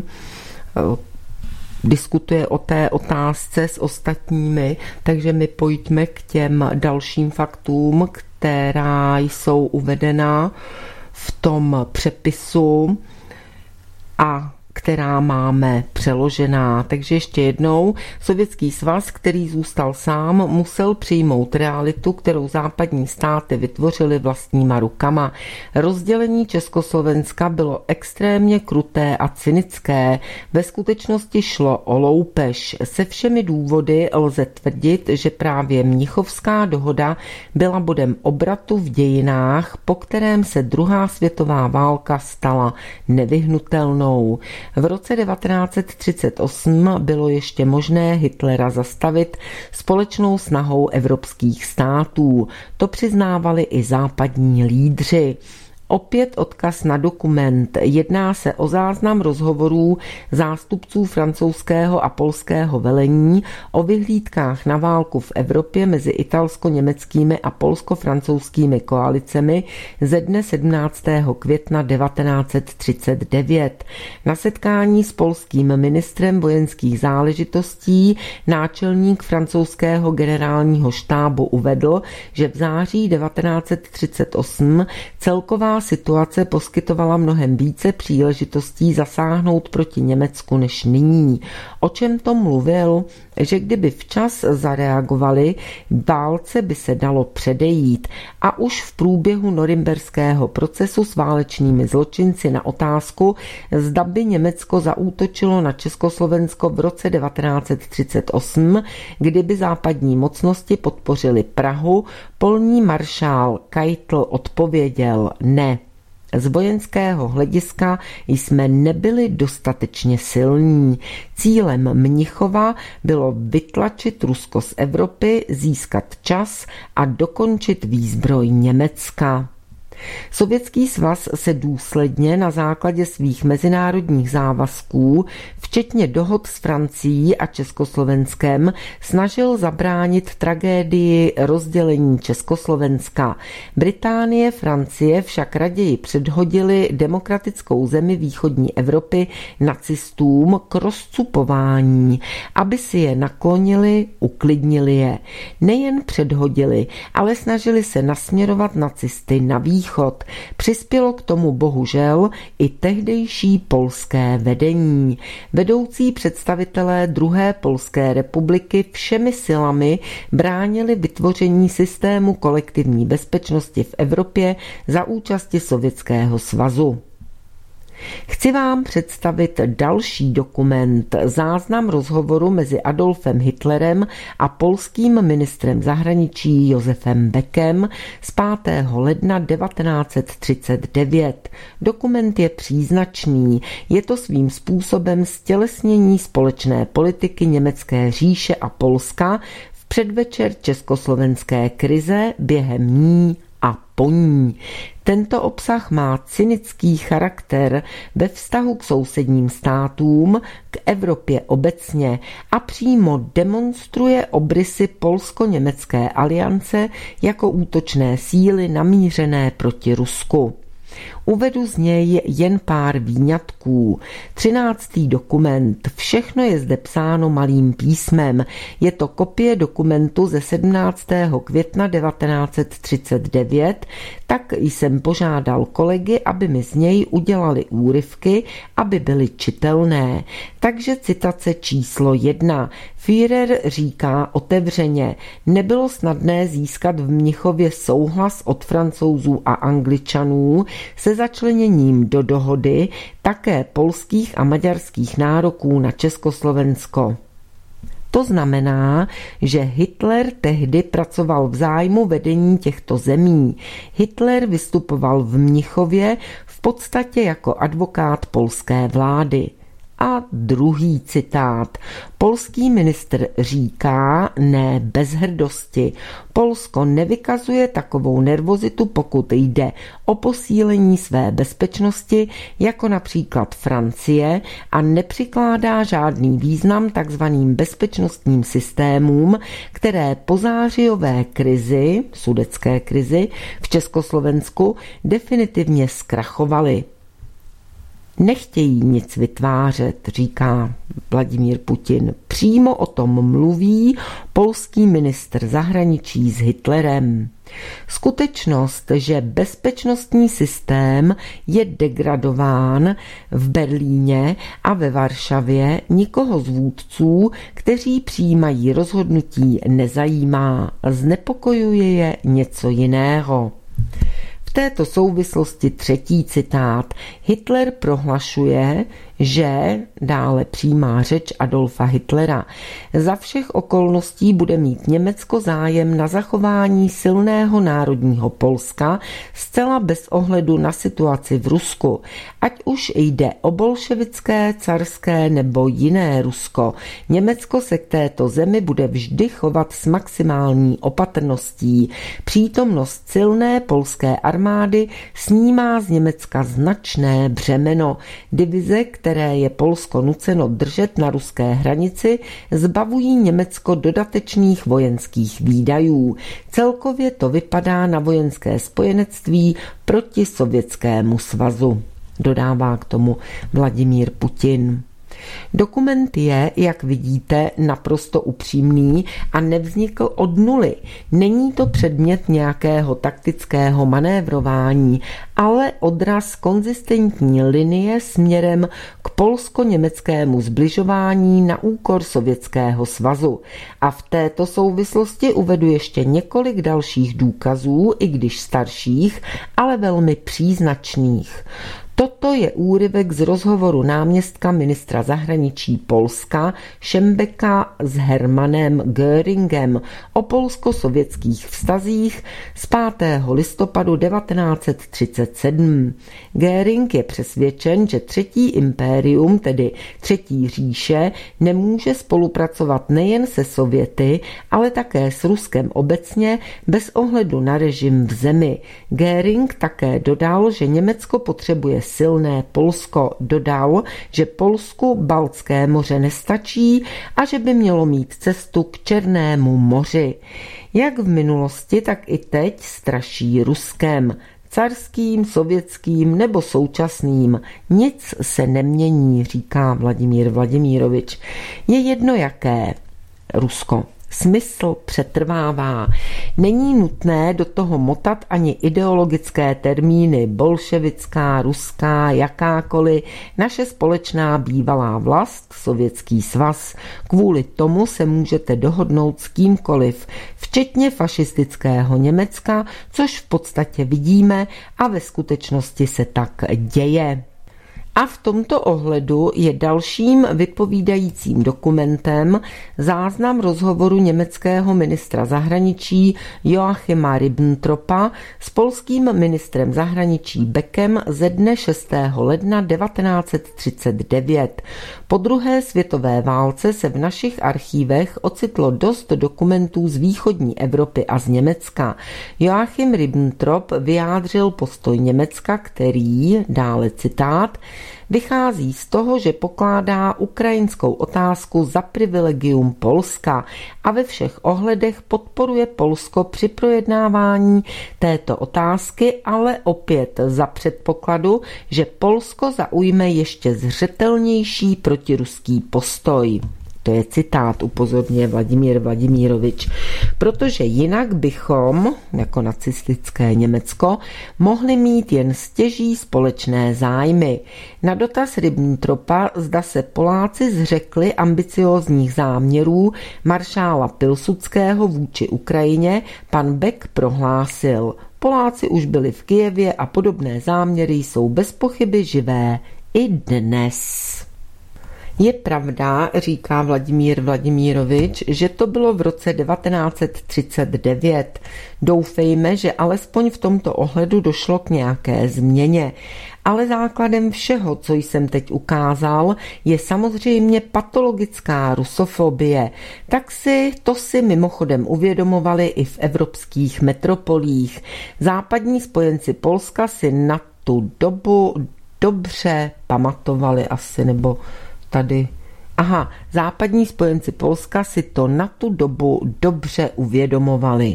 diskutuje o té otázce s ostatními, takže my pojďme k těm dalším faktům, která jsou uvedena v tom přepisu a která máme přeložená. Takže ještě jednou, Sovětský svaz, který zůstal sám, musel přijmout realitu, kterou západní státy vytvořily vlastníma rukama. Rozdělení Československa bylo extrémně kruté a cynické. Ve skutečnosti šlo o loupež. Se všemi důvody lze tvrdit, že právě Mnichovská dohoda byla bodem obratu v dějinách, po kterém se druhá světová válka stala nevyhnutelnou. V roce devatenáct set třicet osm bylo ještě možné Hitlera zastavit společnou snahou evropských států. To přiznávali i západní lídři. Opět odkaz na dokument. Jedná se o záznam rozhovorů zástupců francouzského a polského velení o vyhlídkách na válku v Evropě mezi italsko-německými a polsko-francouzskými koalicemi ze dne sedmnáctého května devatenáct set třicet devět. Na setkání s polským ministrem vojenských záležitostí náčelník francouzského generálního štábu uvedl, že v září devatenáct set třicet osm celková situace poskytovala mnohem více příležitostí zasáhnout proti Německu než nyní. O čem to mluvil? Že kdyby včas zareagovali, válce by se dalo předejít a už v průběhu norimberského procesu s válečnými zločinci na otázku, zda by Německo zaútočilo na Československo v roce devatenáct set třicet osm, kdyby západní mocnosti podpořili Prahu, polní maršál Keitel odpověděl ne. Z vojenského hlediska jsme nebyli dostatečně silní. Cílem Mnichova bylo vytlačit Rusko z Evropy, získat čas a dokončit výzbroj Německa. Sovětský svaz se důsledně na základě svých mezinárodních závazků, včetně dohod s Francií a Československem, snažil zabránit tragédii rozdělení Československa. Británie, Francie však raději předhodili demokratickou zemi východní Evropy nacistům k rozcupování, aby si je naklonili, uklidnili je. Nejen předhodili, ale snažili se nasměrovat nacisty na východ. Přispělo k tomu bohužel i tehdejší polské vedení. Vedoucí představitelé druhé polské republiky všemi silami bránili vytvoření systému kolektivní bezpečnosti v Evropě za účasti Sovětského svazu. Chci vám představit další dokument, záznam rozhovoru mezi Adolfem Hitlerem a polským ministrem zahraničí Josefem Beckem z pátého ledna devatenáct set třicet devět. Dokument je příznačný, je to svým způsobem stělesnění společné politiky Německé říše a Polska v předvečer československé krize, během ní a po ní. Tento obsah má cynický charakter ve vztahu k sousedním státům, k Evropě obecně a přímo demonstruje obrysy polsko-německé aliance jako útočné síly namířené proti Rusku. Uvedu z něj jen pár výňatků. Třináctý dokument. Všechno je zde psáno malým písmem. Je to kopie dokumentu ze sedmnáctého května devatenáct set třicet devět, tak jsem požádal kolegy, aby mi z něj udělali úryvky, aby byly čitelné. Takže citace číslo jedna. Führer říká otevřeně, nebylo snadné získat v Mnichově souhlas od Francouzů a Angličanů se začleněním do dohody také polských a maďarských nároků na Československo. To znamená, že Hitler tehdy pracoval v zájmu vedení těchto zemí. Hitler vystupoval v Mnichově v podstatě jako advokát polské vlády. A druhý citát. Polský ministr říká ne bez hrdosti. Polsko nevykazuje takovou nervozitu, pokud jde o posílení své bezpečnosti, jako například Francie, a nepřikládá žádný význam takzvaným bezpečnostním systémům, které po zářijové krizi, sudetské krizi, v Československu definitivně zkrachovaly. Nechtějí nic vytvářet, říká Vladimír Putin. Přímo o tom mluví polský ministr zahraničí s Hitlerem. Skutečnost, že bezpečnostní systém je degradován v Berlíně a ve Varšavě, nikoho z vůdců, kteří přijímají rozhodnutí, nezajímá. Znepokojuje je něco jiného. V této souvislosti třetí citát. Hitler prohlašuje, že, dále přímá řeč Adolfa Hitlera, za všech okolností bude mít Německo zájem na zachování silného národního Polska zcela bez ohledu na situaci v Rusku. Ať už jde o bolševické, carské nebo jiné Rusko, Německo se k této zemi bude vždy chovat s maximální opatrností. Přítomnost silné polské armády snímá z Německa značné břemeno. Divize, které je Polsko nuceno držet na ruské hranici, zbavují Německo dodatečných vojenských výdajů. Celkově to vypadá na vojenské spojenectví proti Sovětskému svazu. Dodává k tomu Vladimír Putin. Dokument je, jak vidíte, naprosto upřímný a nevznikl od nuly. Není to předmět nějakého taktického manévrování, ale odraz konzistentní linie směrem k polsko-německému zbližování na úkor Sovětského svazu. A v této souvislosti uvedu ještě několik dalších důkazů, i když starších, ale velmi příznačných. Toto je úryvek z rozhovoru náměstka ministra zahraničí Polska Šembeka s Hermanem Göringem o polsko-sovětských vztazích z pátého listopadu devatenáct set třicet sedm. Göring je přesvědčen, že třetí impérium, tedy třetí říše, nemůže spolupracovat nejen se Sověty, ale také s Ruskem obecně bez ohledu na režim v zemi. Göring také dodal, že Německo potřebuje silné Polsko. Dodal, že Polsku Baltské moře nestačí a že by mělo mít cestu k Černému moři. Jak v minulosti, tak i teď straší Ruskem. Carským, sovětským nebo současným. Nic se nemění, říká Vladimír Vladimírovič. Je jedno jaké. Rusko. Smysl přetrvává. Není nutné do toho motat ani ideologické termíny bolševická, ruská, jakákoliv, naše společná bývalá vlast, Sovětský svaz. Kvůli tomu se můžete dohodnout s kýmkoliv, včetně fašistického Německa, což v podstatě vidíme a ve skutečnosti se tak děje. A v tomto ohledu je dalším vypovídajícím dokumentem záznam rozhovoru německého ministra zahraničí Joachima Ribbentropa s polským ministrem zahraničí Beckem ze dne šestého ledna devatenáct set třicet devět. Po druhé světové válce se v našich archívech ocitlo dost dokumentů z východní Evropy a z Německa. Joachim Ribbentrop vyjádřil postoj Německa, který, dále citát, vychází z toho, že pokládá ukrajinskou otázku za privilegium Polska a ve všech ohledech podporuje Polsko při projednávání této otázky, ale opět za předpokladu, že Polsko zaujme ještě zřetelnější protiruský postoj. To je citát, upozorňuje Vladimír Vladimírovič, protože jinak bychom, jako nacistické Německo, mohli mít jen stěží společné zájmy. Na dotaz Ribbentropa, zda se Poláci zřekli ambiciózních záměrů maršála Pilsudského vůči Ukrajině, pan Beck prohlásil, Poláci už byli v Kyjevě a podobné záměry jsou bez pochyby živé i dnes. Je pravda, říká Vladimír Vladimírovič, že to bylo v roce devatenáct set třicet devět. Doufejme, že alespoň v tomto ohledu došlo k nějaké změně. Ale základem všeho, co jsem teď ukázal, je samozřejmě patologická rusofobie. Tak si to si mimochodem uvědomovali i v evropských metropolích. Západní spojenci Polska si na tu dobu dobře pamatovali asi, nebo tady. Aha, západní spojenci Polska si to na tu dobu dobře uvědomovali.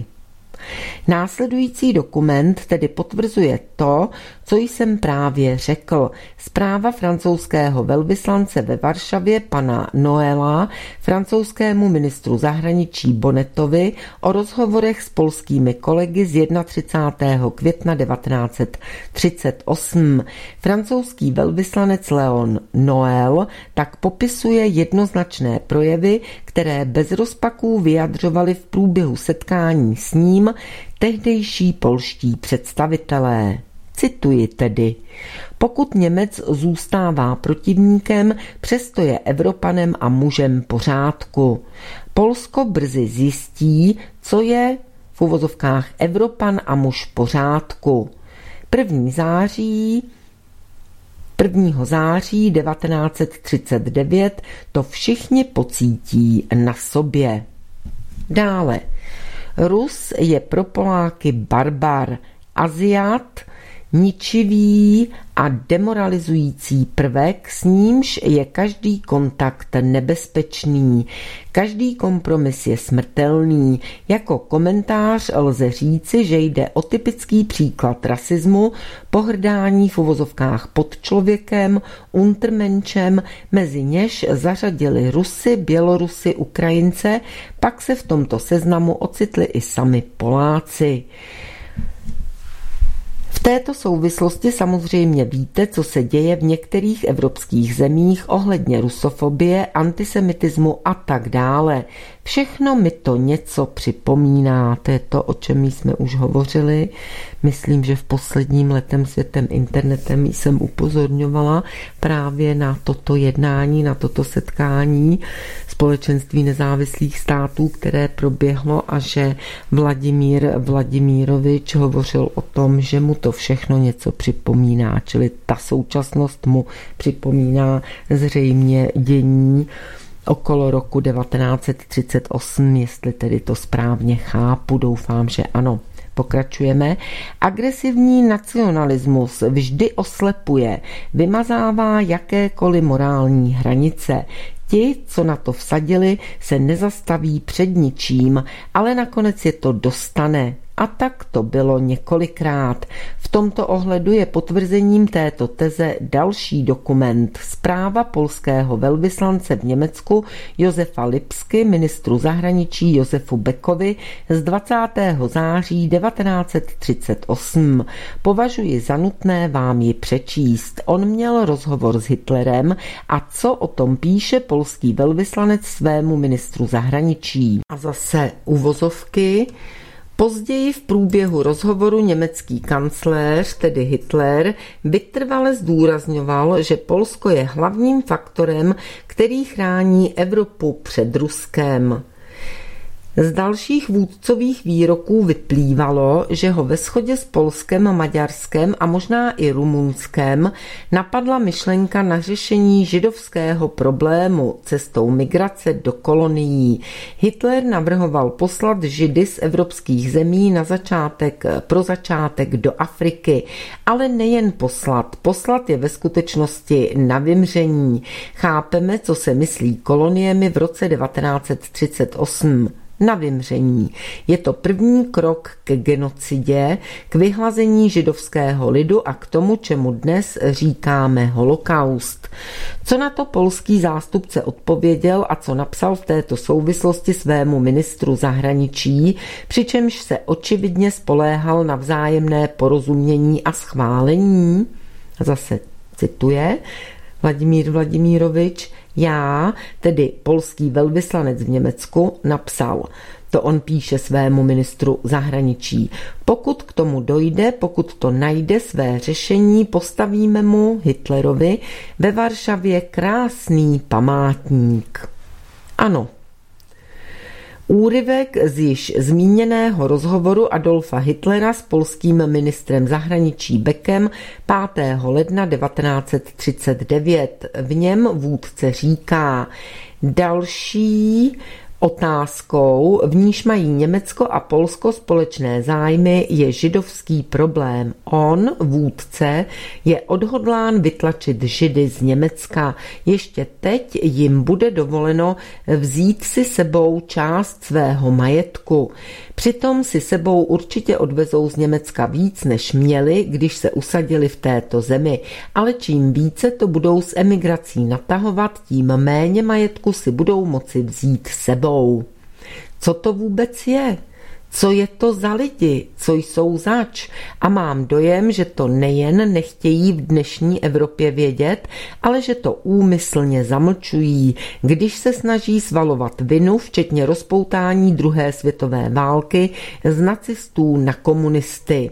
Následující dokument tedy potvrzuje to, co jsem právě řekl. Zpráva francouzského velvyslance ve Varšavě pana Noela francouzskému ministru zahraničí Bonnetovi o rozhovorech s polskými kolegy z třicátého prvního května devatenáct set třicet osm. Francouzský velvyslanec Leon Noel tak popisuje jednoznačné projevy, které bez rozpaků vyjadřovali v průběhu setkání s ním tehdejší polští představitelé. Cituji tedy: pokud Němec zůstává protivníkem, přesto je Evropanem a mužem pořádku. Polsko brzy zjistí, co je v uvozovkách Evropan a muž pořádku. prvního září prvního září devatenáct set třicet devět to všichni pocítí na sobě. Dále. Rus je pro Poláky barbar, Aziat, ničivý a demoralizující prvek, s nímž je každý kontakt nebezpečný. Každý kompromis je smrtelný. Jako komentář lze říci, že jde o typický příklad rasismu, pohrdání v uvozovkách pod člověkem, untermenschem, mezi něž zařadili Rusy, Bělorusy, Ukrajince, pak se v tomto seznamu ocitli i sami Poláci. V této souvislosti samozřejmě víte, co se děje v některých evropských zemích ohledně rusofobie, antisemitismu a tak dále. Všechno mi to něco připomíná, to je to, o čem jsme už hovořili. Myslím, že v posledním Letem světem internetem jsem upozorňovala právě na toto jednání, na toto setkání Společenství nezávislých států, které proběhlo, a že Vladimír Vladimírovič hovořil o tom, že mu to všechno něco připomíná, čili ta současnost mu připomíná zřejmě dění okolo roku devatenáct set třicet osm, jestli tedy to správně chápu, doufám, že ano. Pokračujeme. Agresivní nacionalismus vždy oslepuje, vymazává jakékoliv morální hranice. Ti, co na to vsadili, se nezastaví před ničím, ale nakonec je to dostane. A tak to bylo několikrát. V tomto ohledu je potvrzením této teze další dokument. Zpráva polského velvyslance v Německu Josefa Lipsky ministru zahraničí Josefu Beckovi z dvacátého září devatenáct set třicet osm. Považuji za nutné vám ji přečíst. On měl rozhovor s Hitlerem a co o tom píše polský velvyslanec svému ministru zahraničí. A zase uvozovky. Později v průběhu rozhovoru německý kancléř, tedy Hitler, vytrvale zdůrazňoval, že Polsko je hlavním faktorem, který chrání Evropu před Ruskem. Z dalších vůdcových výroků vyplývalo, že ho ve shodě s Polskem, Maďarskem a možná i Rumunskem napadla myšlenka na řešení židovského problému cestou migrace do kolonií. Hitler navrhoval poslat Židy z evropských zemí na začátek, pro začátek do Afriky, ale nejen poslat. Poslat je ve skutečnosti na vymření. Chápeme, co se myslí koloniemi v roce devatenáct set třicet osm. Na vymření. Je to první krok k genocidě, k vyhlazení židovského lidu a k tomu, čemu dnes říkáme holokaust. Co na to polský zástupce odpověděl a co napsal v této souvislosti svému ministru zahraničí, přičemž se očividně spoléhal na vzájemné porozumění a schválení? Zase cituje Vladimír Vladimírovič: já, tedy polský velvyslanec v Německu, napsal, to on píše svému ministru zahraničí, pokud k tomu dojde, pokud to najde své řešení, postavíme mu, Hitlerovi, ve Varšavě krásný památník. Ano. Úryvek z již zmíněného rozhovoru Adolfa Hitlera s polským ministrem zahraničí Beckem pátého ledna devatenáct set třicet devět. V něm vůdce říká: další Otázkou, v níž mají Německo a Polsko společné zájmy, je židovský problém. On, vůdce, je odhodlán vytlačit Židy z Německa. Ještě teď jim bude dovoleno vzít si sebou část svého majetku. Přitom si sebou určitě odvezou z Německa víc, než měli, když se usadili v této zemi. Ale čím více to budou s emigrací natahovat, tím méně majetku si budou moci vzít sebou. Co to vůbec je? Co je to za lidi? Co jsou zač? A mám dojem, že to nejen nechtějí v dnešní Evropě vědět, ale že to úmyslně zamlčují, když se snaží svalovat vinu, včetně rozpoutání druhé světové války, z nacistů na komunisty.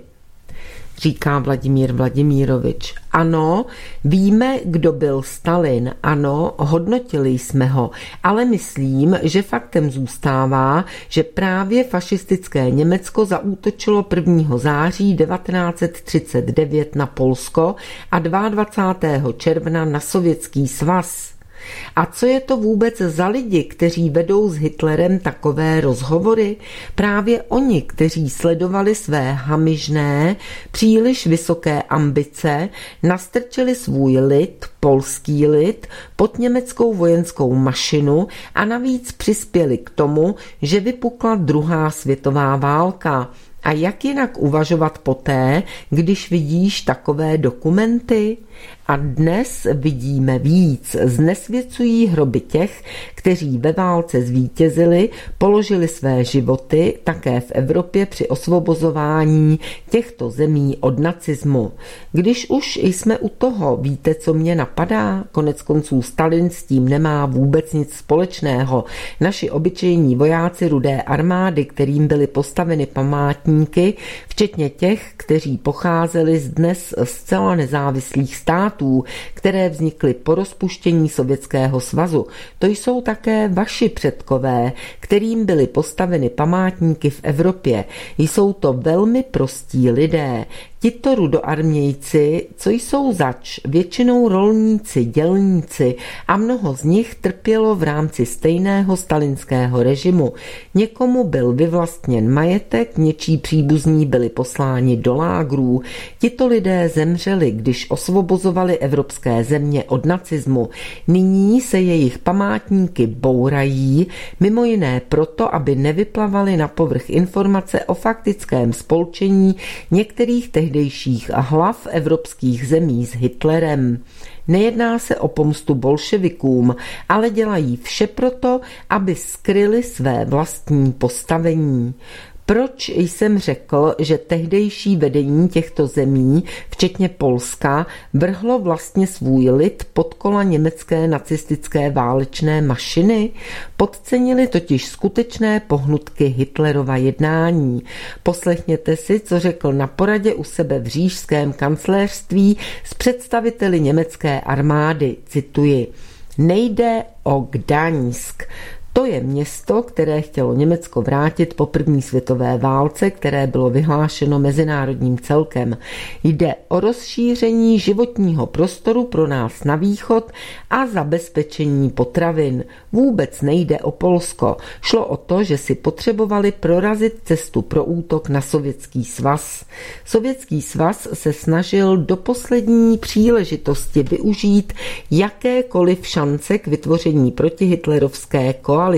Říká Vladimír Vladimírovič. Ano, víme, kdo byl Stalin, ano, hodnotili jsme ho, ale myslím, že faktem zůstává, že právě fašistické Německo zaútočilo prvního září devatenáct set třicet devět na Polsko a dvacátého druhého června na Sovětský svaz. A co je to vůbec za lidi, kteří vedou s Hitlerem takové rozhovory? Právě oni, kteří sledovali své hamižné, příliš vysoké ambice, nastrčili svůj lid, polský lid, pod německou vojenskou mašinu a navíc přispěli k tomu, že vypukla druhá světová válka. A jak jinak uvažovat poté, když vidíš takové dokumenty? A dnes vidíme víc. Znesvěcují hroby těch, kteří ve válce zvítězili, položili své životy také v Evropě při osvobozování těchto zemí od nacismu. Když už jsme u toho, víte, co mě napadá? Konec konců Stalin s tím nemá vůbec nic společného. Naši obyčejní vojáci Rudé armády, kterým byly postaveny památníky, včetně těch, kteří pocházeli z dnes zcela nezávislých států, které vznikly po rozpuštění Sovětského svazu. To jsou také vaši předkové, kterým byly postaveny památníky v Evropě. Jsou to velmi prostí lidé. Tito rudoarmějci, co jsou zač, většinou rolníci, dělníci a mnoho z nich trpělo v rámci stejného stalinského režimu. Někomu byl vyvlastněn majetek, něčí příbuzní byli posláni do lágrů. Tito lidé zemřeli, když osvobozovali evropské země od nacismu. Nyní se jejich památníky bourají, mimo jiné proto, aby nevyplavaly na povrch informace o faktickém spolčení některých tehdejších hlav evropských zemí s Hitlerem. Nejedná se o pomstu bolševikům, ale dělají vše proto, aby skryli své vlastní postavení. Proč jsem řekl, že tehdejší vedení těchto zemí, včetně Polska, vrhlo vlastně svůj lid pod kola německé nacistické válečné mašiny? Podcenili totiž skutečné pohnutky Hitlerova jednání. Poslechněte si, co řekl na poradě u sebe v říšském kancléřství s představiteli německé armády. Cituji. Nejde o Gdaňsk. To je město, které chtělo Německo vrátit po první světové válce, které bylo vyhlášeno mezinárodním celkem. Jde o rozšíření životního prostoru pro nás na východ a zabezpečení potravin. Vůbec nejde o Polsko. Šlo o to, že si potřebovali prorazit cestu pro útok na Sovětský svaz. Sovětský svaz se snažil do poslední příležitosti využít jakékoliv šance k vytvoření protihitlerovské koalice.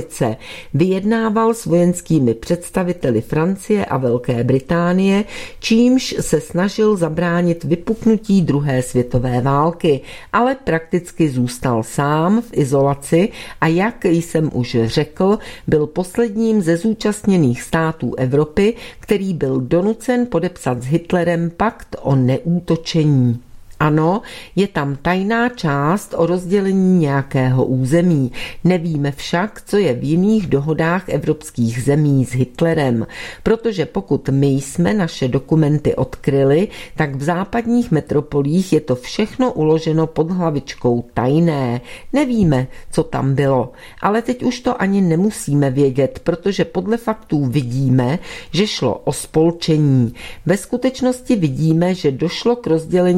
Vyjednával s vojenskými představiteli Francie a Velké Británie, čímž se snažil zabránit vypuknutí druhé světové války, ale prakticky zůstal sám v izolaci a jak jsem už řekl, byl posledním ze zúčastněných států Evropy, který byl donucen podepsat s Hitlerem pakt o neútočení. Ano, je tam tajná část o rozdělení nějakého území. Nevíme však, co je v jiných dohodách evropských zemí s Hitlerem, protože pokud my jsme naše dokumenty odkryli, tak v západních metropolích je to všechno uloženo pod hlavičkou tajné. Nevíme, co tam bylo, ale teď už to ani nemusíme vědět, protože podle faktů vidíme, že šlo o spolčení. Ve skutečnosti vidíme, že došlo k rozdělení nezávislých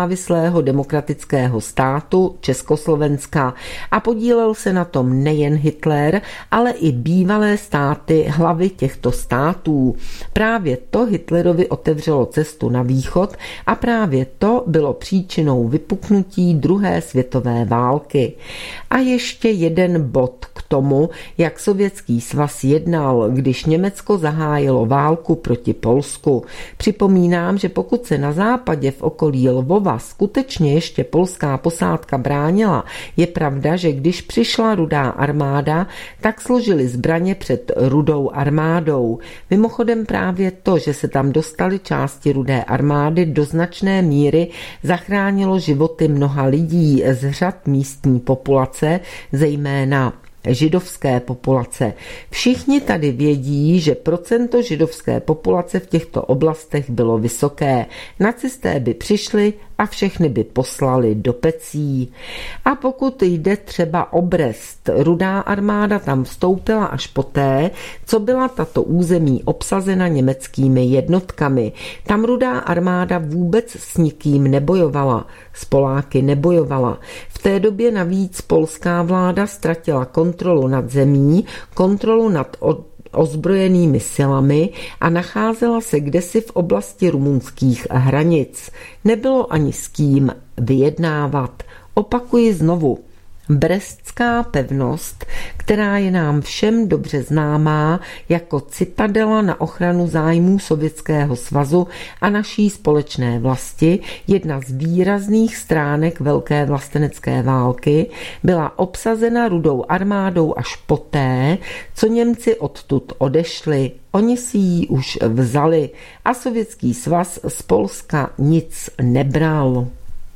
nezávislého demokratického státu Československa a podílel se na tom nejen Hitler, ale i bývalé státy hlavy těchto států. Právě to Hitlerovi otevřelo cestu na východ a právě to bylo příčinou vypuknutí druhé světové války. A ještě jeden bod k tomu, jak Sovětský svaz jednal, když Německo zahájilo válku proti Polsku. Připomínám, že pokud se na západě v okolí Lvova skutečně ještě polská posádka bránila, je pravda, že když přišla Rudá armáda, tak složili zbraně před Rudou armádou. Mimochodem právě to, že se tam dostaly části Rudé armády, do značné míry zachránilo životy mnoha lidí z řad místní populace, zejména židovské populace. Všichni tady vědí, že procento židovské populace v těchto oblastech bylo vysoké. Nacisté by přišli a všechny by poslali do pecí. A pokud jde třeba o Brest, Rudá armáda tam vstoupila až poté, co byla tato území obsazena německými jednotkami. Tam Rudá armáda vůbec s nikým nebojovala, s Poláky nebojovala. V té době navíc polská vláda ztratila kontrolu nad zemí, kontrolu nad od ozbrojenými silami a nacházela se kdesi v oblasti rumunských hranic. Nebylo ani s kým vyjednávat. Opakuji znovu. Brestská pevnost, která je nám všem dobře známá jako citadela na ochranu zájmů Sovětského svazu a naší společné vlasti, jedna z výrazných stránek Velké vlastenecké války, byla obsazena Rudou armádou až poté, co Němci odtud odešli. Oni si ji už vzali a Sovětský svaz z Polska nic nebral.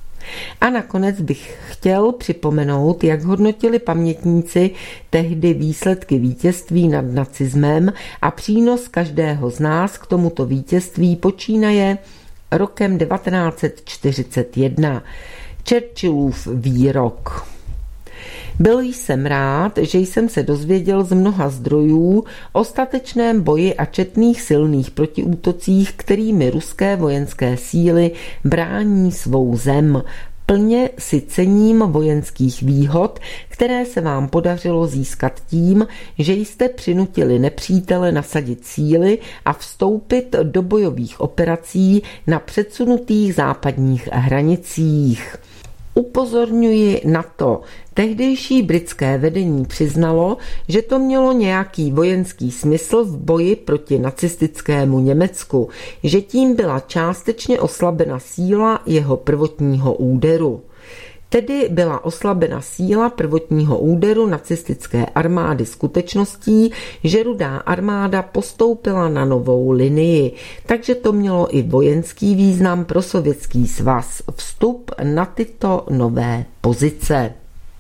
A nakonec bych chtěl připomenout, jak hodnotili pamětníci tehdy výsledky vítězství nad nacismem a přínos každého z nás k tomuto vítězství počínaje rokem devatenáct set čtyřicet jedna. Churchillův výrok. Byl jsem rád, že jsem se dozvěděl z mnoha zdrojů o statečném boji a četných silných protiútocích, kterými ruské vojenské síly brání svou zem. Plně si cením vojenských výhod, které se vám podařilo získat tím, že jste přinutili nepřítele nasadit síly a vstoupit do bojových operací na předsunutých západních hranicích. Upozorňuji na to, tehdejší britské vedení přiznalo, že to mělo nějaký vojenský smysl v boji proti nacistickému Německu, že tím byla částečně oslabena síla jeho prvotního úderu. Tedy byla oslabena síla prvotního úderu nacistické armády skutečností, že Rudá armáda postoupila na novou linii, takže to mělo i vojenský význam pro Sovětský svaz, vstup na tyto nové pozice.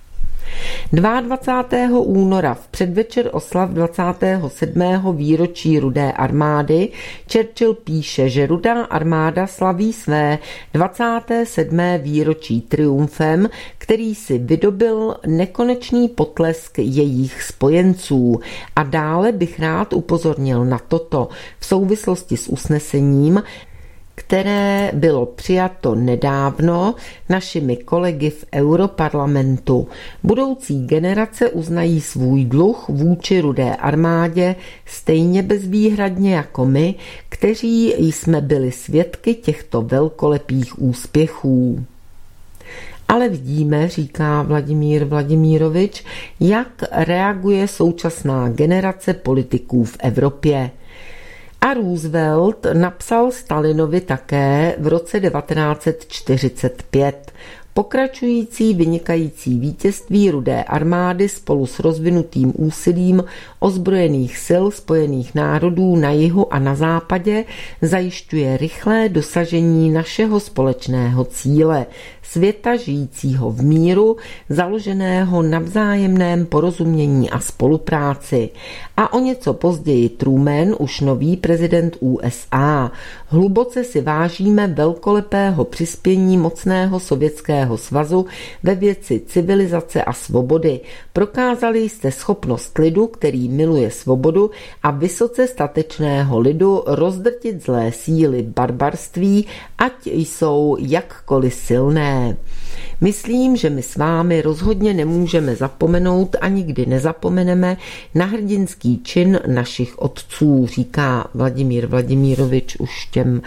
dvacátého druhého února v předvečer oslav dvacátého sedmého výročí Rudé armády Churchill píše, že Rudá armáda slaví své dvacáté sedmé výročí triumfem, který si vydobil nekonečný potlesk jejich spojenců. A dále bych rád upozornil na toto v souvislosti s usnesením, které bylo přijato nedávno našimi kolegy v Europarlamentu. Budoucí generace uznají svůj dluh vůči Rudé armádě stejně bezvýhradně jako my, kteří jsme byli svědky těchto velkolepých úspěchů. Ale vidíme, říká Vladimír Vladimírovič, jak reaguje současná generace politiků v Evropě. A Roosevelt napsal Stalinovi také v roce devatenáct set čtyřicet pět. Pokračující vynikající vítězství Rudé armády spolu s rozvinutým úsilím ozbrojených sil Spojených národů na jihu a na západě zajišťuje rychlé dosažení našeho společného cíle světa žijícího v míru, založeného na vzájemném porozumění a spolupráci. A o něco později Truman, už nový prezident U S A. Hluboce si vážíme velkolepého přispění mocného Sovětského svazu ve věci civilizace a svobody. Prokázali jste schopnost lidu, který miluje svobodu, a vysoce statečného lidu rozdrtit zlé síly barbarství, ať jsou jakkoliv silné. Myslím, že my s vámi rozhodně nemůžeme zapomenout a nikdy nezapomeneme na hrdinský čin našich otců, říká Vladimír Vladimírovič už těm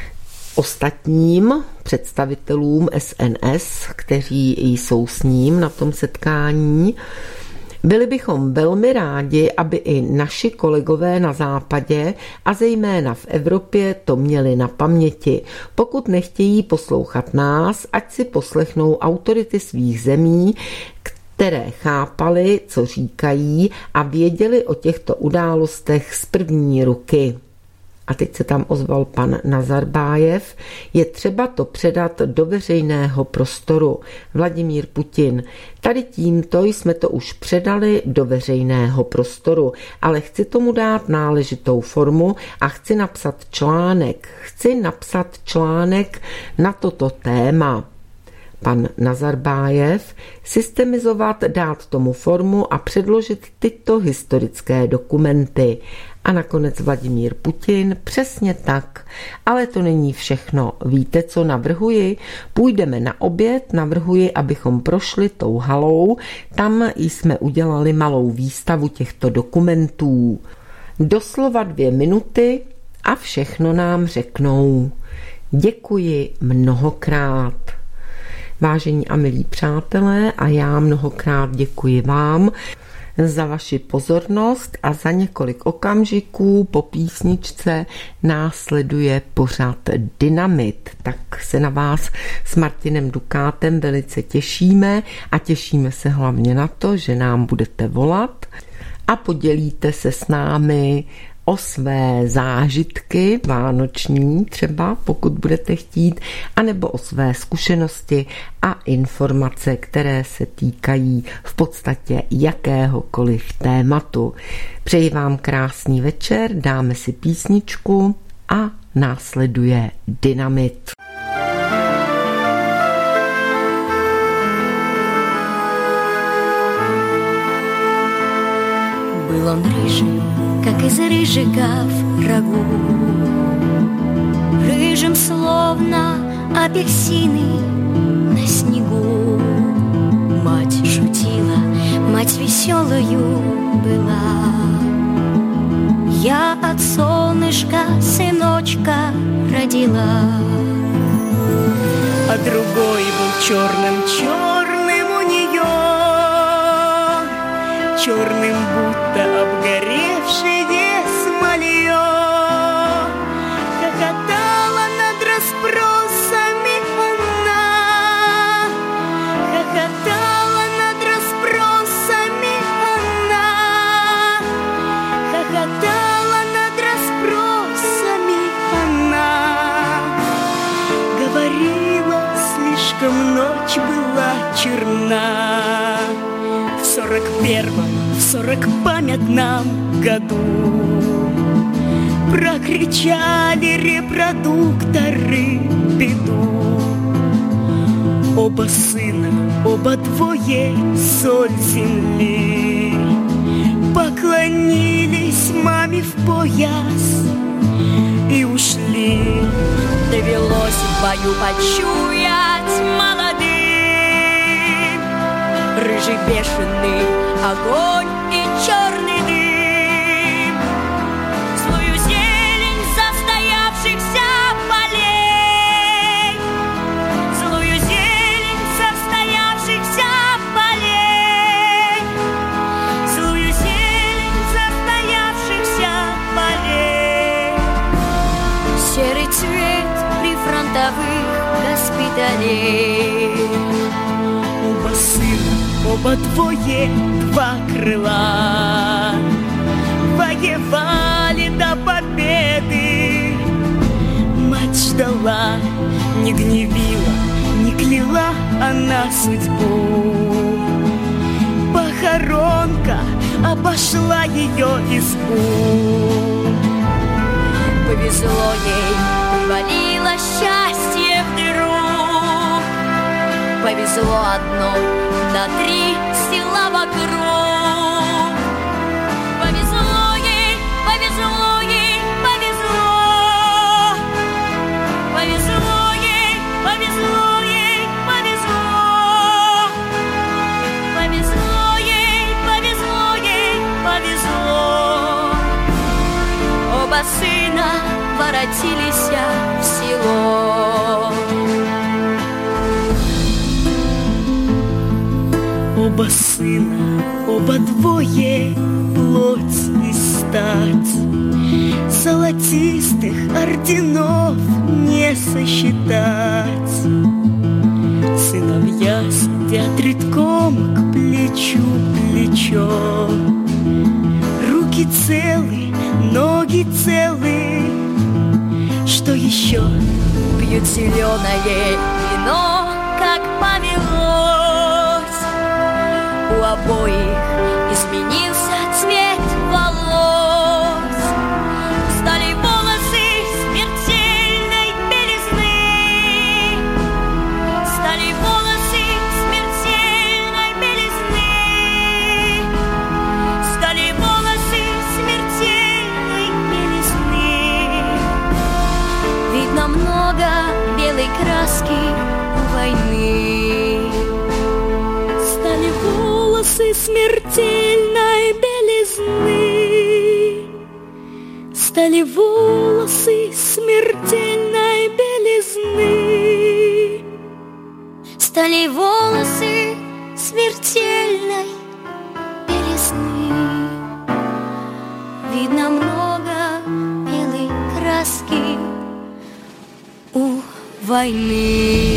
ostatním představitelům S N S, kteří jsou s ním na tom setkání. Byli bychom velmi rádi, aby i naši kolegové na západě a zejména v Evropě to měli na paměti. Pokud nechtějí poslouchat nás, ať si poslechnou autority svých zemí, které chápali, co říkají, a věděli o těchto událostech z první ruky. A teď se tam ozval pan Nazarbájev, je třeba to předat do veřejného prostoru. Vladimír Putin. Tady tímto jsme to už předali do veřejného prostoru, ale chci tomu dát náležitou formu a chci napsat článek. Chci napsat článek na toto téma. Pan Nazarbájev, systemizovat, dát tomu formu a předložit tyto historické dokumenty. A nakonec Vladimír Putin, přesně tak. Ale to není všechno. Víte, co navrhuji? Půjdeme na oběd, navrhuji, abychom prošli tou halou. Tam jsme udělali malou výstavu těchto dokumentů. Doslova dvě minuty a všechno nám řeknou. Děkuji mnohokrát. Vážení a milí přátelé, a já mnohokrát děkuji vám za vaši pozornost a za několik okamžiků po písničce následuje pořad Dynamit. Tak se na vás s Martinem Dukátem velice těšíme a těšíme se hlavně na to, že nám budete volat a podělíte se s námi o své zážitky vánoční třeba, pokud budete chtít, anebo o své zkušenosti a informace, které se týkají v podstatě jakéhokoliv tématu. Přeji vám krásný večer, dáme si písničku a následuje Dynamit. Был он рыжий, как из рыжиков рагу, рыжим словно апельсины на снегу. Мать шутила, мать веселою была. Я от солнышка сыночка родила. А другой был черным-черным у нее, черным будто обгоревшее смолье. Хохотала над расспросами она, хохотала над расспросами она, хохотала над расспросами она. Говорила, слишком ночь была черна. В сорок первом, в сорок памятном году прокричали репродукторы беду. Оба сына, оба двое, соль земли, поклонились маме в пояс и ушли. Довелось в бою почуять молодым рыжий бешеный огонь и черный дым, злую зелень состоявшихся полей, злую зелень состоявшихся полей, злую зелень состоявшихся полей. Серый цвет прифронтовых госпиталей. Оба сына, оба двое, два крыла, воевали до победы. Мать ждала, не гневила, не кляла она судьбу. Похоронка обошла ее избу. Повезло ей, привалило счастье вдруг. Повезло одной, на три села вокруг. Повезло ей, повезло ей, повезло. Повезло ей, повезло ей, повезло. Повезло ей, повезло ей, повезло. Оба сына воротились в село. Оба сына, оба двое, плоть и стать. Золотистых орденов не сосчитать. Сыновья сидят редком к плечу плечо. Руки целы, ноги целы. Что еще? Пьют зеленое вино, как повелось. У обоих изменился цвет волос. Стали волосы смертельной белизны. Стали волосы смертельной белизны. Стали волосы смертельной белизны. Видно много белой краски у войны. Стали волосы смертельной белизны. Стали волосы смертельной белизны. Стали волосы смертельной белизны. Видно много белой краски у войны.